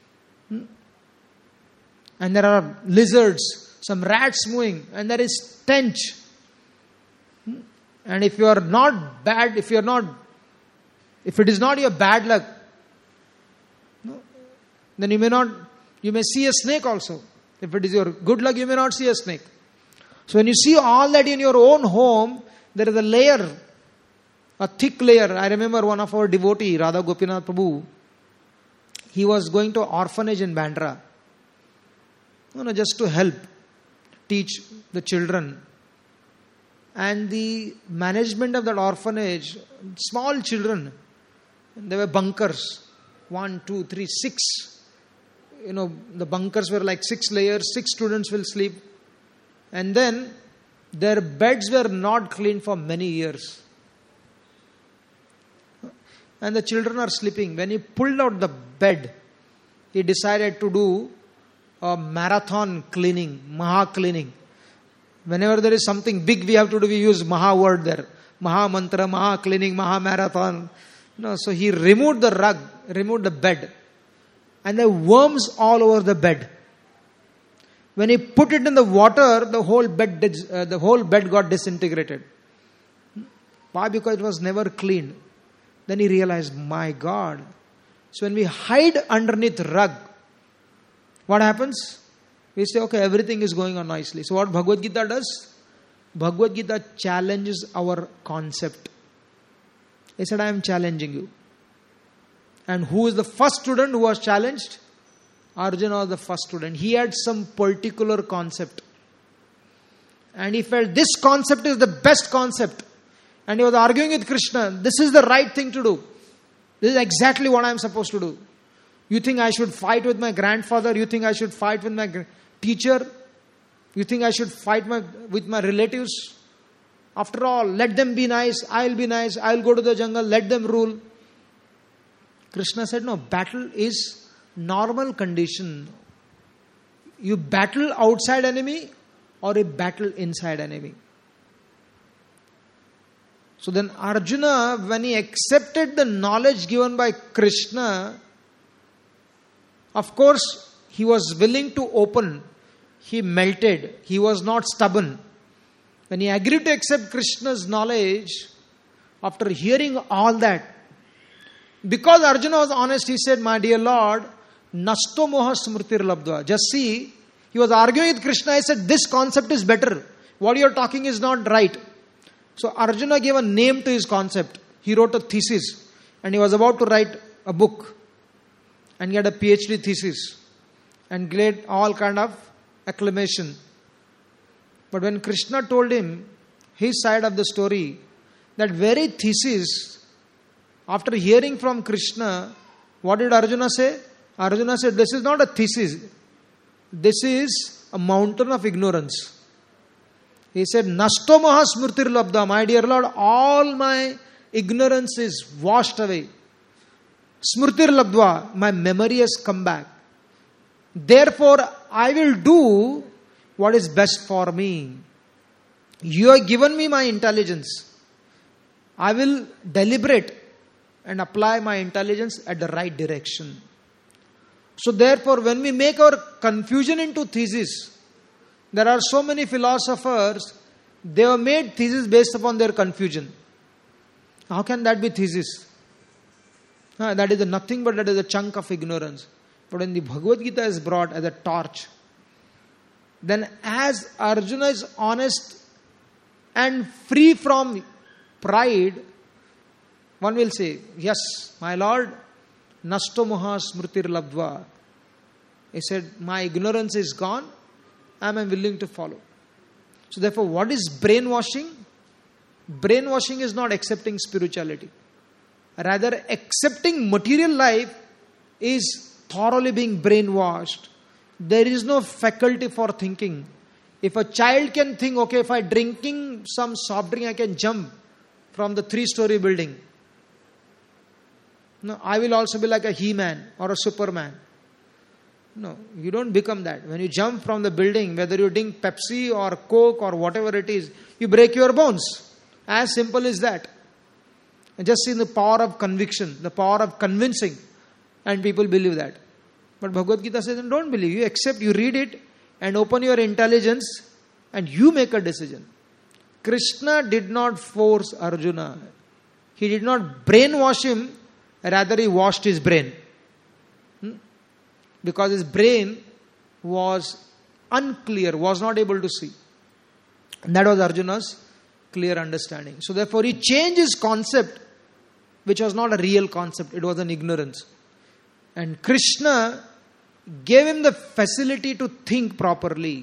And there are lizards, some rats moving, and there is stench. And if you are not bad, if it is not your bad luck, then you may see a snake also. If it is your good luck, you may not see a snake. So when you see all that in your own home, there is a layer, a thick layer. I remember one of our devotee, Radha Gopinath Prabhu, he was going to an orphanage in Bandra, just to help teach the children. And the management of that orphanage, small children, there were bunkers, 1, 2, 3, 6. The bunkers were like 6 layers, 6 students will sleep. And then their beds were not cleaned for many years. And the children are sleeping. When he pulled out the bed, he decided to do a marathon cleaning, Maha cleaning. Whenever there is something big we have to do, we use Maha word there. Maha mantra, Maha cleaning, Maha marathon. So he removed the rug, removed the bed. And there were worms all over the bed. When he put it in the water, the whole bed got disintegrated. Why? Because it was never cleaned. Then he realized, my God. So when we hide underneath rug, what happens? We say, okay, everything is going on nicely. So what Bhagavad Gita does? Bhagavad Gita challenges our concept. He said, I am challenging you. And who is the first student who was challenged? Arjuna was the first student. He had some particular concept. And he felt this concept is the best concept. And he was arguing with Krishna. This is the right thing to do. This is exactly what I am supposed to do. You think I should fight with my grandfather? You think I should fight with my teacher? You think I should fight with my relatives? After all, let them be nice. I'll be nice. I'll go to the jungle. Let them rule. Krishna said, no, battle is normal condition. You battle outside enemy or you battle inside enemy. So then Arjuna, when he accepted the knowledge given by Krishna, of course, he was willing to open. He melted. He was not stubborn. When he agreed to accept Krishna's knowledge, after hearing all that, because Arjuna was honest, he said, my dear Lord, nasto moha smritir labdva. Just see, he was arguing with Krishna. He said, this concept is better. What you are talking is not right. So Arjuna gave a name to his concept. He wrote a thesis. And he was about to write a book. And he had a PhD thesis. And get all kind of acclamation. But when Krishna told him his side of the story, that very thesis, after hearing from Krishna, what did Arjuna say? Arjuna said, this is not a thesis. This is a mountain of ignorance. He said, Nasto maha smritir labda. My dear Lord, all my ignorance is washed away. Smritir labdva. My memory has come back. Therefore, I will do what is best for me. You have given me my intelligence. I will deliberate and apply my intelligence at the right direction. So therefore, when we make our confusion into thesis, there are so many philosophers, they have made thesis based upon their confusion. How can that be thesis? That is nothing but that is a chunk of ignorance. But when the Bhagavad Gita is brought as a torch, then as Arjuna is honest and free from pride, one will say, yes, my Lord, Nasto Maha Smritir Labdva. He said, my ignorance is gone. I am willing to follow. So therefore, what is brainwashing? Brainwashing is not accepting spirituality. Rather, accepting material life is thoroughly being brainwashed. There is no faculty for thinking. If a child can think, okay, if I drinking some soft drink, I can jump from the 3-story building. No, I will also be like a He-Man or a Superman. No, you don't become that. When you jump from the building, whether you drink Pepsi or Coke or whatever it is, you break your bones. As simple as that. And just see the power of conviction, the power of convincing, and people believe that. But Bhagavad Gita says, don't believe. You accept, you read it, and open your intelligence, and you make a decision. Krishna did not force Arjuna. He did not brainwash him, rather he washed his brain. Because his brain was unclear, was not able to see. And that was Arjuna's clear understanding. So therefore he changed his concept, which was not a real concept, it was an ignorance. And Krishna gave him the facility to think properly.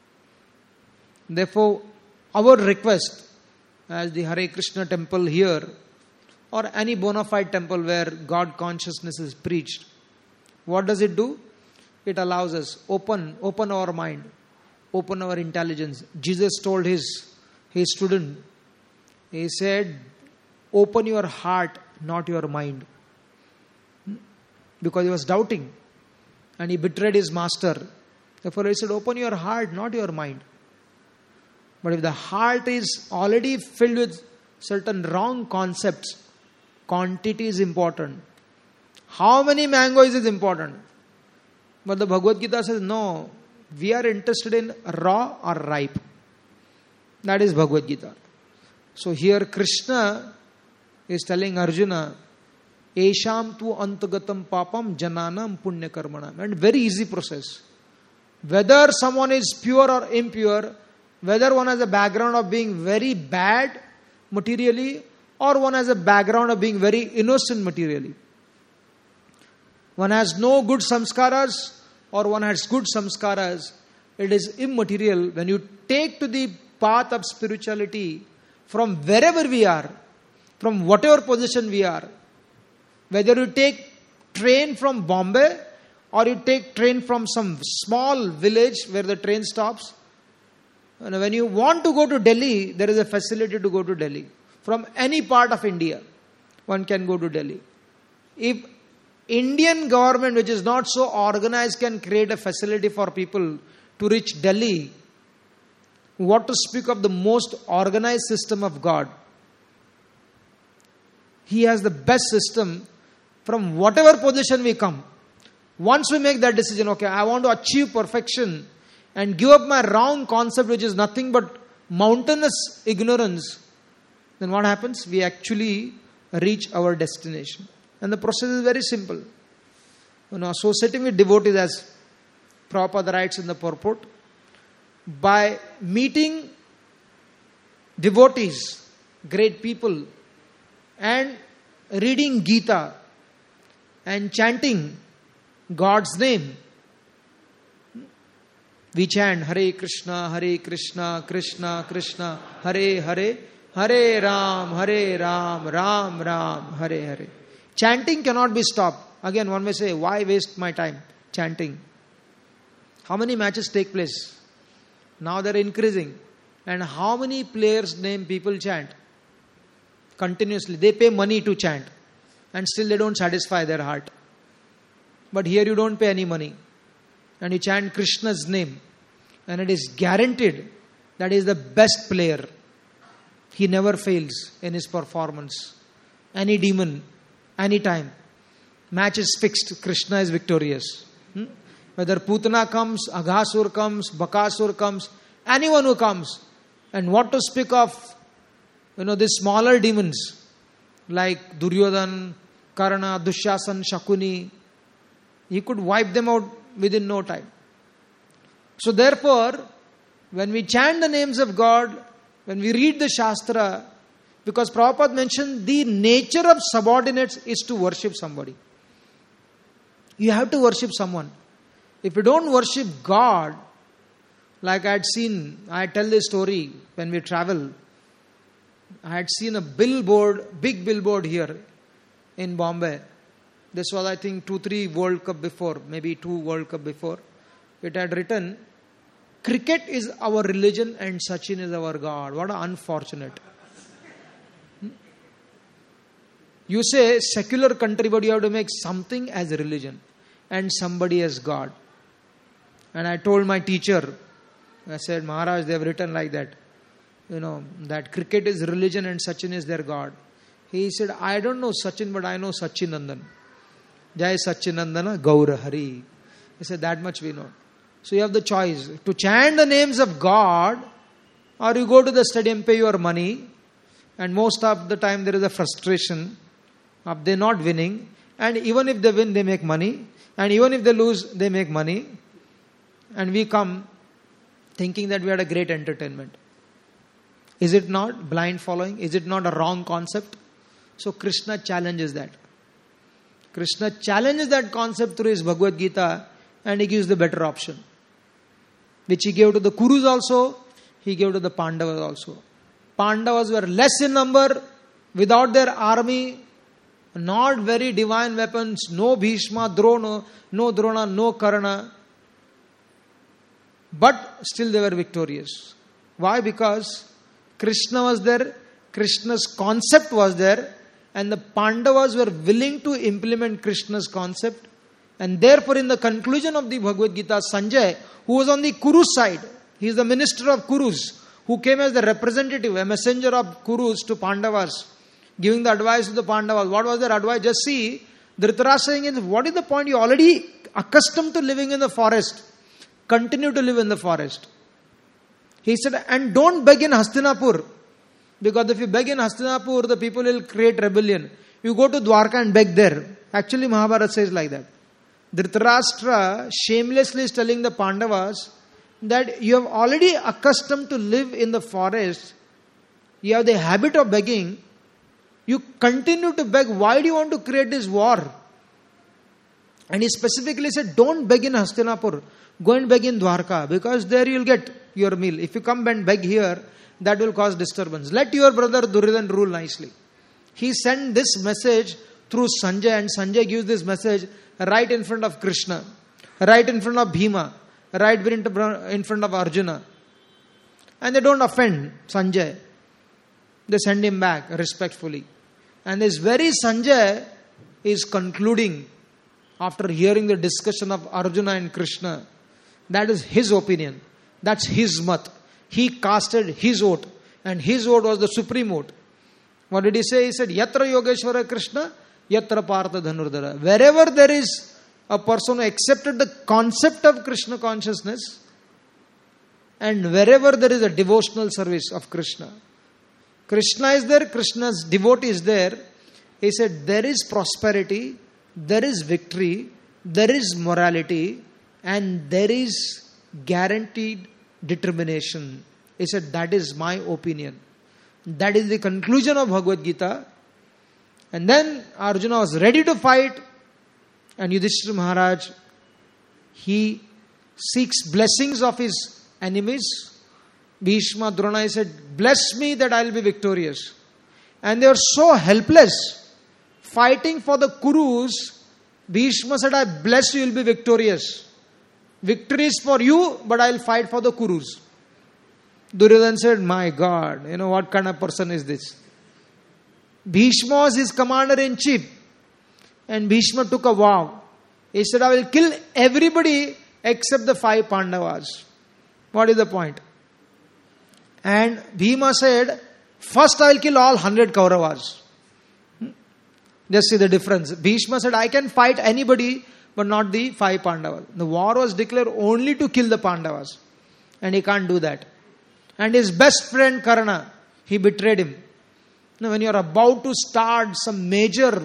Therefore, our request, as the Hare Krishna temple here, or any bona fide temple where God consciousness is preached, what does it do? It allows us, open our mind, open our intelligence. Jesus told his student, he said, open your heart, not your mind. Because he was doubting and he betrayed his master. Therefore he said, open your heart, not your mind. But if the heart is already filled with certain wrong concepts, quantity is important. How many mangoes is important? But the Bhagavad Gita says, no, we are interested in raw or ripe. That is Bhagavad Gita. So here Krishna is telling Arjuna, Esham tu antagatam papam jananam punya karmanam. And very easy process. Whether someone is pure or impure, whether one has a background of being very bad materially, or one has a background of being very innocent materially. One has no good samskaras, or one has good samskaras. It is immaterial. When you take to the path of spirituality, from wherever we are, from whatever position we are, whether you take train from Bombay, or you take train from some small village where the train stops, and when you want to go to Delhi, there is a facility to go to Delhi. From any part of India, one can go to Delhi. If Indian government, which is not so organized, can create a facility for people to reach Delhi, what to speak of the most organized system of God? He has the best system from whatever position we come. Once we make that decision, okay, I want to achieve perfection and give up my wrong concept, which is nothing but mountainous ignorance, then what happens? We actually reach our destination. And the process is very simple. Associating with devotees, as Prabhupada writes in the purport, by meeting devotees, great people, and reading Gita and chanting God's name, We chant Hare Krishna, Krishna Krishna, Hare Hare, Hare Ram, Ram Ram, Hare Hare. Chanting cannot be stopped. Again, one may say, why waste my time chanting? How many matches take place? Now they are increasing. And how many players' name people chant? Continuously. They pay money to chant. And still they don't satisfy their heart. But here you don't pay any money. And you chant Krishna's name. And it is guaranteed that he is the best player. He never fails in his performance. Any demon, any time. Match is fixed. Krishna is victorious. Whether Putana comes, Aghasur comes, Bakasur comes, anyone who comes. And what to speak of, these smaller demons like Duryodhan, Karna, Dushasan, Shakuni. He could wipe them out within no time. So therefore, when we chant the names of God, when we read the Shastra, because Prabhupada mentioned the nature of subordinates is to worship somebody. You have to worship someone. If you don't worship God, like I tell this story when we travel. I had seen a billboard, big billboard here in Bombay. This was, I think, 2-3 World Cup before, maybe 2 World Cup before. It had written, cricket is our religion and Sachin is our God. What an unfortunate. You say secular country, but you have to make something as religion and somebody as God. And I told my teacher, I said, Maharaj, they have written like that. That cricket is religion and Sachin is their God. He said, I don't know Sachin, but I know Sachinandan. Jai Sachinandana Gaura Hari. He said, that much we know. So you have the choice to chant the names of God, or you go to the stadium, pay your money, and most of the time there is a frustration of they not winning, and even if they win, they make money, and even if they lose, they make money, and we come thinking that we had a great entertainment. Is it not blind following? Is it not a wrong concept? So Krishna challenges that. Krishna challenges that concept through his Bhagavad Gita, and he gives the better option. Which he gave to the Kurus also, he gave to the Pandavas also. Pandavas were less in number, without their army, not very divine weapons, no Bhishma, Drona, no Drona, no Karna. But still they were victorious. Why? Because Krishna was there, Krishna's concept was there, and the Pandavas were willing to implement Krishna's concept. And therefore, in the conclusion of the Bhagavad Gita, Sanjay, who was on the Kuru side, he is the minister of Kurus, who came as the representative, a messenger of Kurus to Pandavas, giving the advice to the Pandavas. What was their advice? Just see, Dhritarashtra saying, what is the point? You are already accustomed to living in the forest. Continue to live in the forest. He said, and don't beg in Hastinapur. Because if you beg in Hastinapur, the people will create rebellion. You go to Dwarka and beg there. Actually, Mahabharata says like that. Dhritarashtra shamelessly is telling the Pandavas that you have already accustomed to live in the forest. You have the habit of begging. You continue to beg. Why do you want to create this war? And he specifically said, don't beg in Hastinapur. Go and beg in Dwarka, because there you will get your meal. If you come and beg here, that will cause disturbance. Let your brother Duryodhan rule nicely. He sent this message through Sanjay, and Sanjay gives this message right in front of Krishna, right in front of Bhima, right in front of Arjuna. And they don't offend Sanjay. They send him back respectfully. And this very Sanjay is concluding, after hearing the discussion of Arjuna and Krishna, that is his opinion. That's his mat. He casted his vote. And his vote was the supreme vote. What did he say? He said, Yatra Yogeshwara Krishna, Yatra Partha Dhanurdhara. Wherever there is a person who accepted the concept of Krishna consciousness, and wherever there is a devotional service of Krishna, Krishna is there, Krishna's devotee is there. He said, there is prosperity, there is victory, there is morality, and there is guaranteed determination. He said, that is my opinion. That is the conclusion of Bhagavad Gita. And then Arjuna was ready to fight, and Yudhishthira Maharaj, he seeks blessings of his enemies. Bhishma, Drona, he said, bless me that I will be victorious. And they were so helpless, fighting for the Kurus. Bhishma said, I bless you, you will be victorious. Victory is for you, but I will fight for the Kurus. Duryodhana said, my God, what kind of person is this? Bhishma was his commander-in-chief. And Bhishma took a vow. He said, I will kill everybody except the 5 Pandavas. What is the point? And Bhima said, first I will kill all 100 Kauravas. Just see the difference. Bhishma said, I can fight anybody, but not the 5 Pandavas. The war was declared only to kill the Pandavas. And he can't do that. And his best friend Karna, he betrayed him. Now, when you are about to start some major,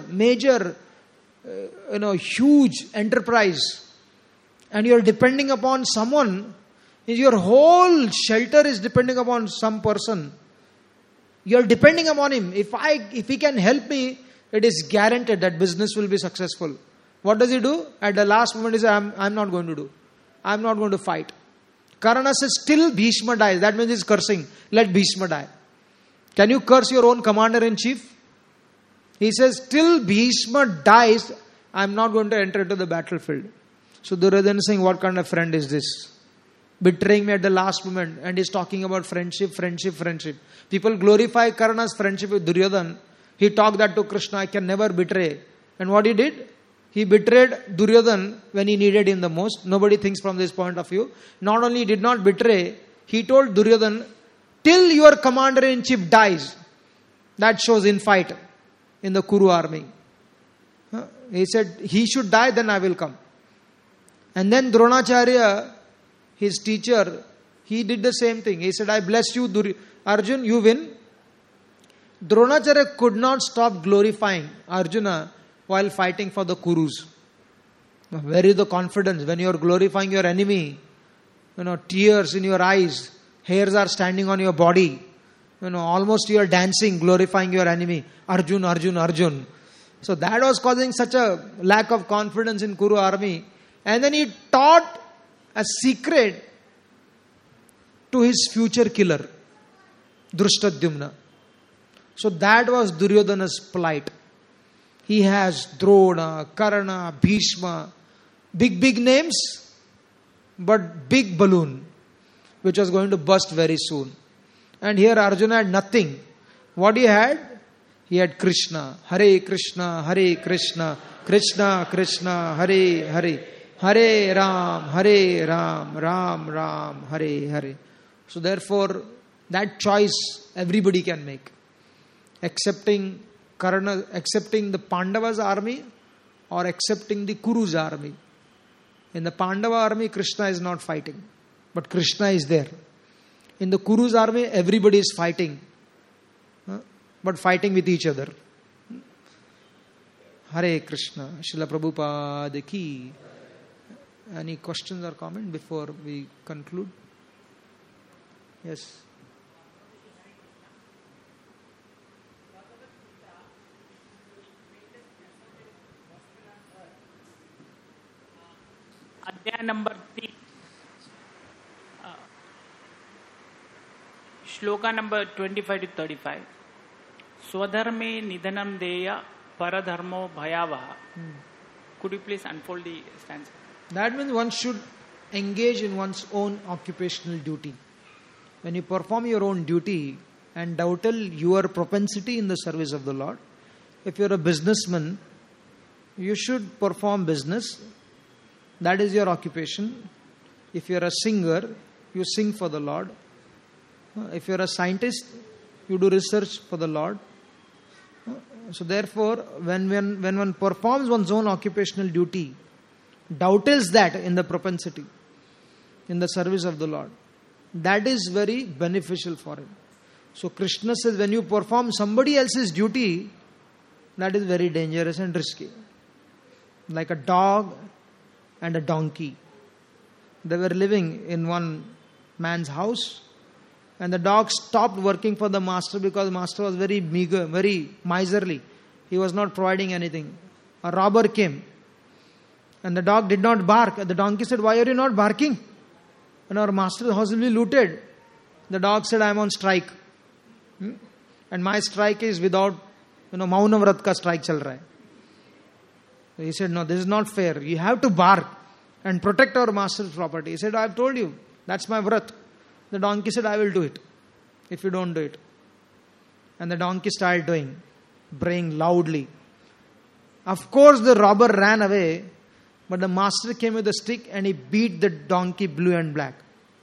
huge enterprise, and you are depending upon someone, your whole shelter is depending upon some person. You are depending upon him. If he can help me, it is guaranteed that business will be successful. What does he do? At the last moment, he says, I'm not going to do. I'm not going to fight. Karna says, till Bhishma dies. That means he's cursing. Let Bhishma die. Can you curse your own commander-in-chief? He says, till Bhishma dies, I'm not going to enter into the battlefield. So Duryodhana is saying, what kind of friend is this? Betraying me at the last moment. And he's talking about friendship. People glorify Karna's friendship with Duryodhana. He talked that to Krishna, I can never betray. And what he did? He betrayed Duryodhana when he needed him the most. Nobody thinks from this point of view. Not only he did not betray, he told Duryodhana, till your commander-in-chief dies. That shows infight in the Kuru army. He said, he should die, then I will come. And then Dronacharya, his teacher, he did the same thing. He said, I bless you, Arjun, you win. Dronacharya could not stop glorifying Arjuna while fighting for the Kurus. Where is the confidence? When you are glorifying your enemy, tears in your eyes, hairs are standing on your body. Almost you are dancing, glorifying your enemy. Arjun, Arjun, Arjun. So that was causing such a lack of confidence in Kuru army. And then he taught a secret to his future killer, Drishtadyumna. So that was Duryodhana's plight. He has Drona, Karna, Bhishma, big names, but big balloon, which was going to burst very soon. And here Arjuna had nothing. What he had? He had Krishna. Hare Krishna, Hare Krishna, Krishna Krishna, Hare Hare, Hare Ram, Ram Ram, Hare Hare. So therefore, that choice everybody can make. Accepting the Pandavas' army or accepting the Kuru's army. In the Pandava army, Krishna is not fighting, but Krishna is there. In the Kuru's army, everybody is fighting, but fighting with each other. Hare Krishna. Srila Prabhupada ki. Any questions or comment before we conclude? Yes. अध्याय number 3 shloka number 25 to 35 स्वधर्मे निधनम देय paradharmo bhayavaha. Could you please unfold the stanza? That means one should engage in one's own occupational duty. When you perform your own duty and doubtle your propensity in the service of the Lord, if you're a businessman, you should perform business. That is your occupation. If you're a singer, you sing for the Lord. If you're a scientist, you do research for the Lord. So therefore, when one performs one's own occupational duty, doubtles that in the propensity, in the service of the Lord, that is very beneficial for him. So Krishna says, when you perform somebody else's duty, that is very dangerous and risky. Like a dog and a donkey. They were living in one man's house, and the dog stopped working for the master because the master was very meager, very miserly. He was not providing anything. A robber came And the dog did not bark. The donkey said, "Why are you not barking? When our master's house will be looted." The dog said, "I am on strike. And my strike is without, Mauna Vrat ka strike chal raha hai." So he said, "No, this is not fair. You have to bark and protect our master's property." He said, "I have told you, that's my vrat." The donkey said, "I will do it if you don't do it." And the donkey started braying loudly. Of course, the robber ran away, but the master came with a stick and he beat the donkey blue and black.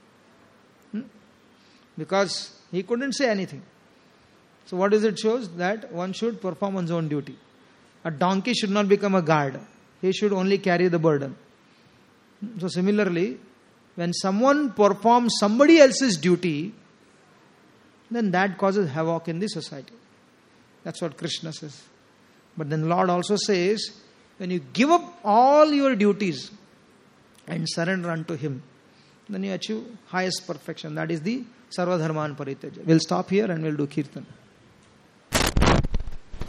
Because he couldn't say anything. So what does it show? That one should perform one's own duty. A donkey should not become a guard. He should only carry the burden. So similarly, when someone performs somebody else's duty, then that causes havoc in the society. That's what Krishna says. But then Lord also says, when you give up all your duties and surrender unto Him, then you achieve highest perfection. That is the Sarva Dharman Parityaja. We'll stop here and we'll do Kirtan.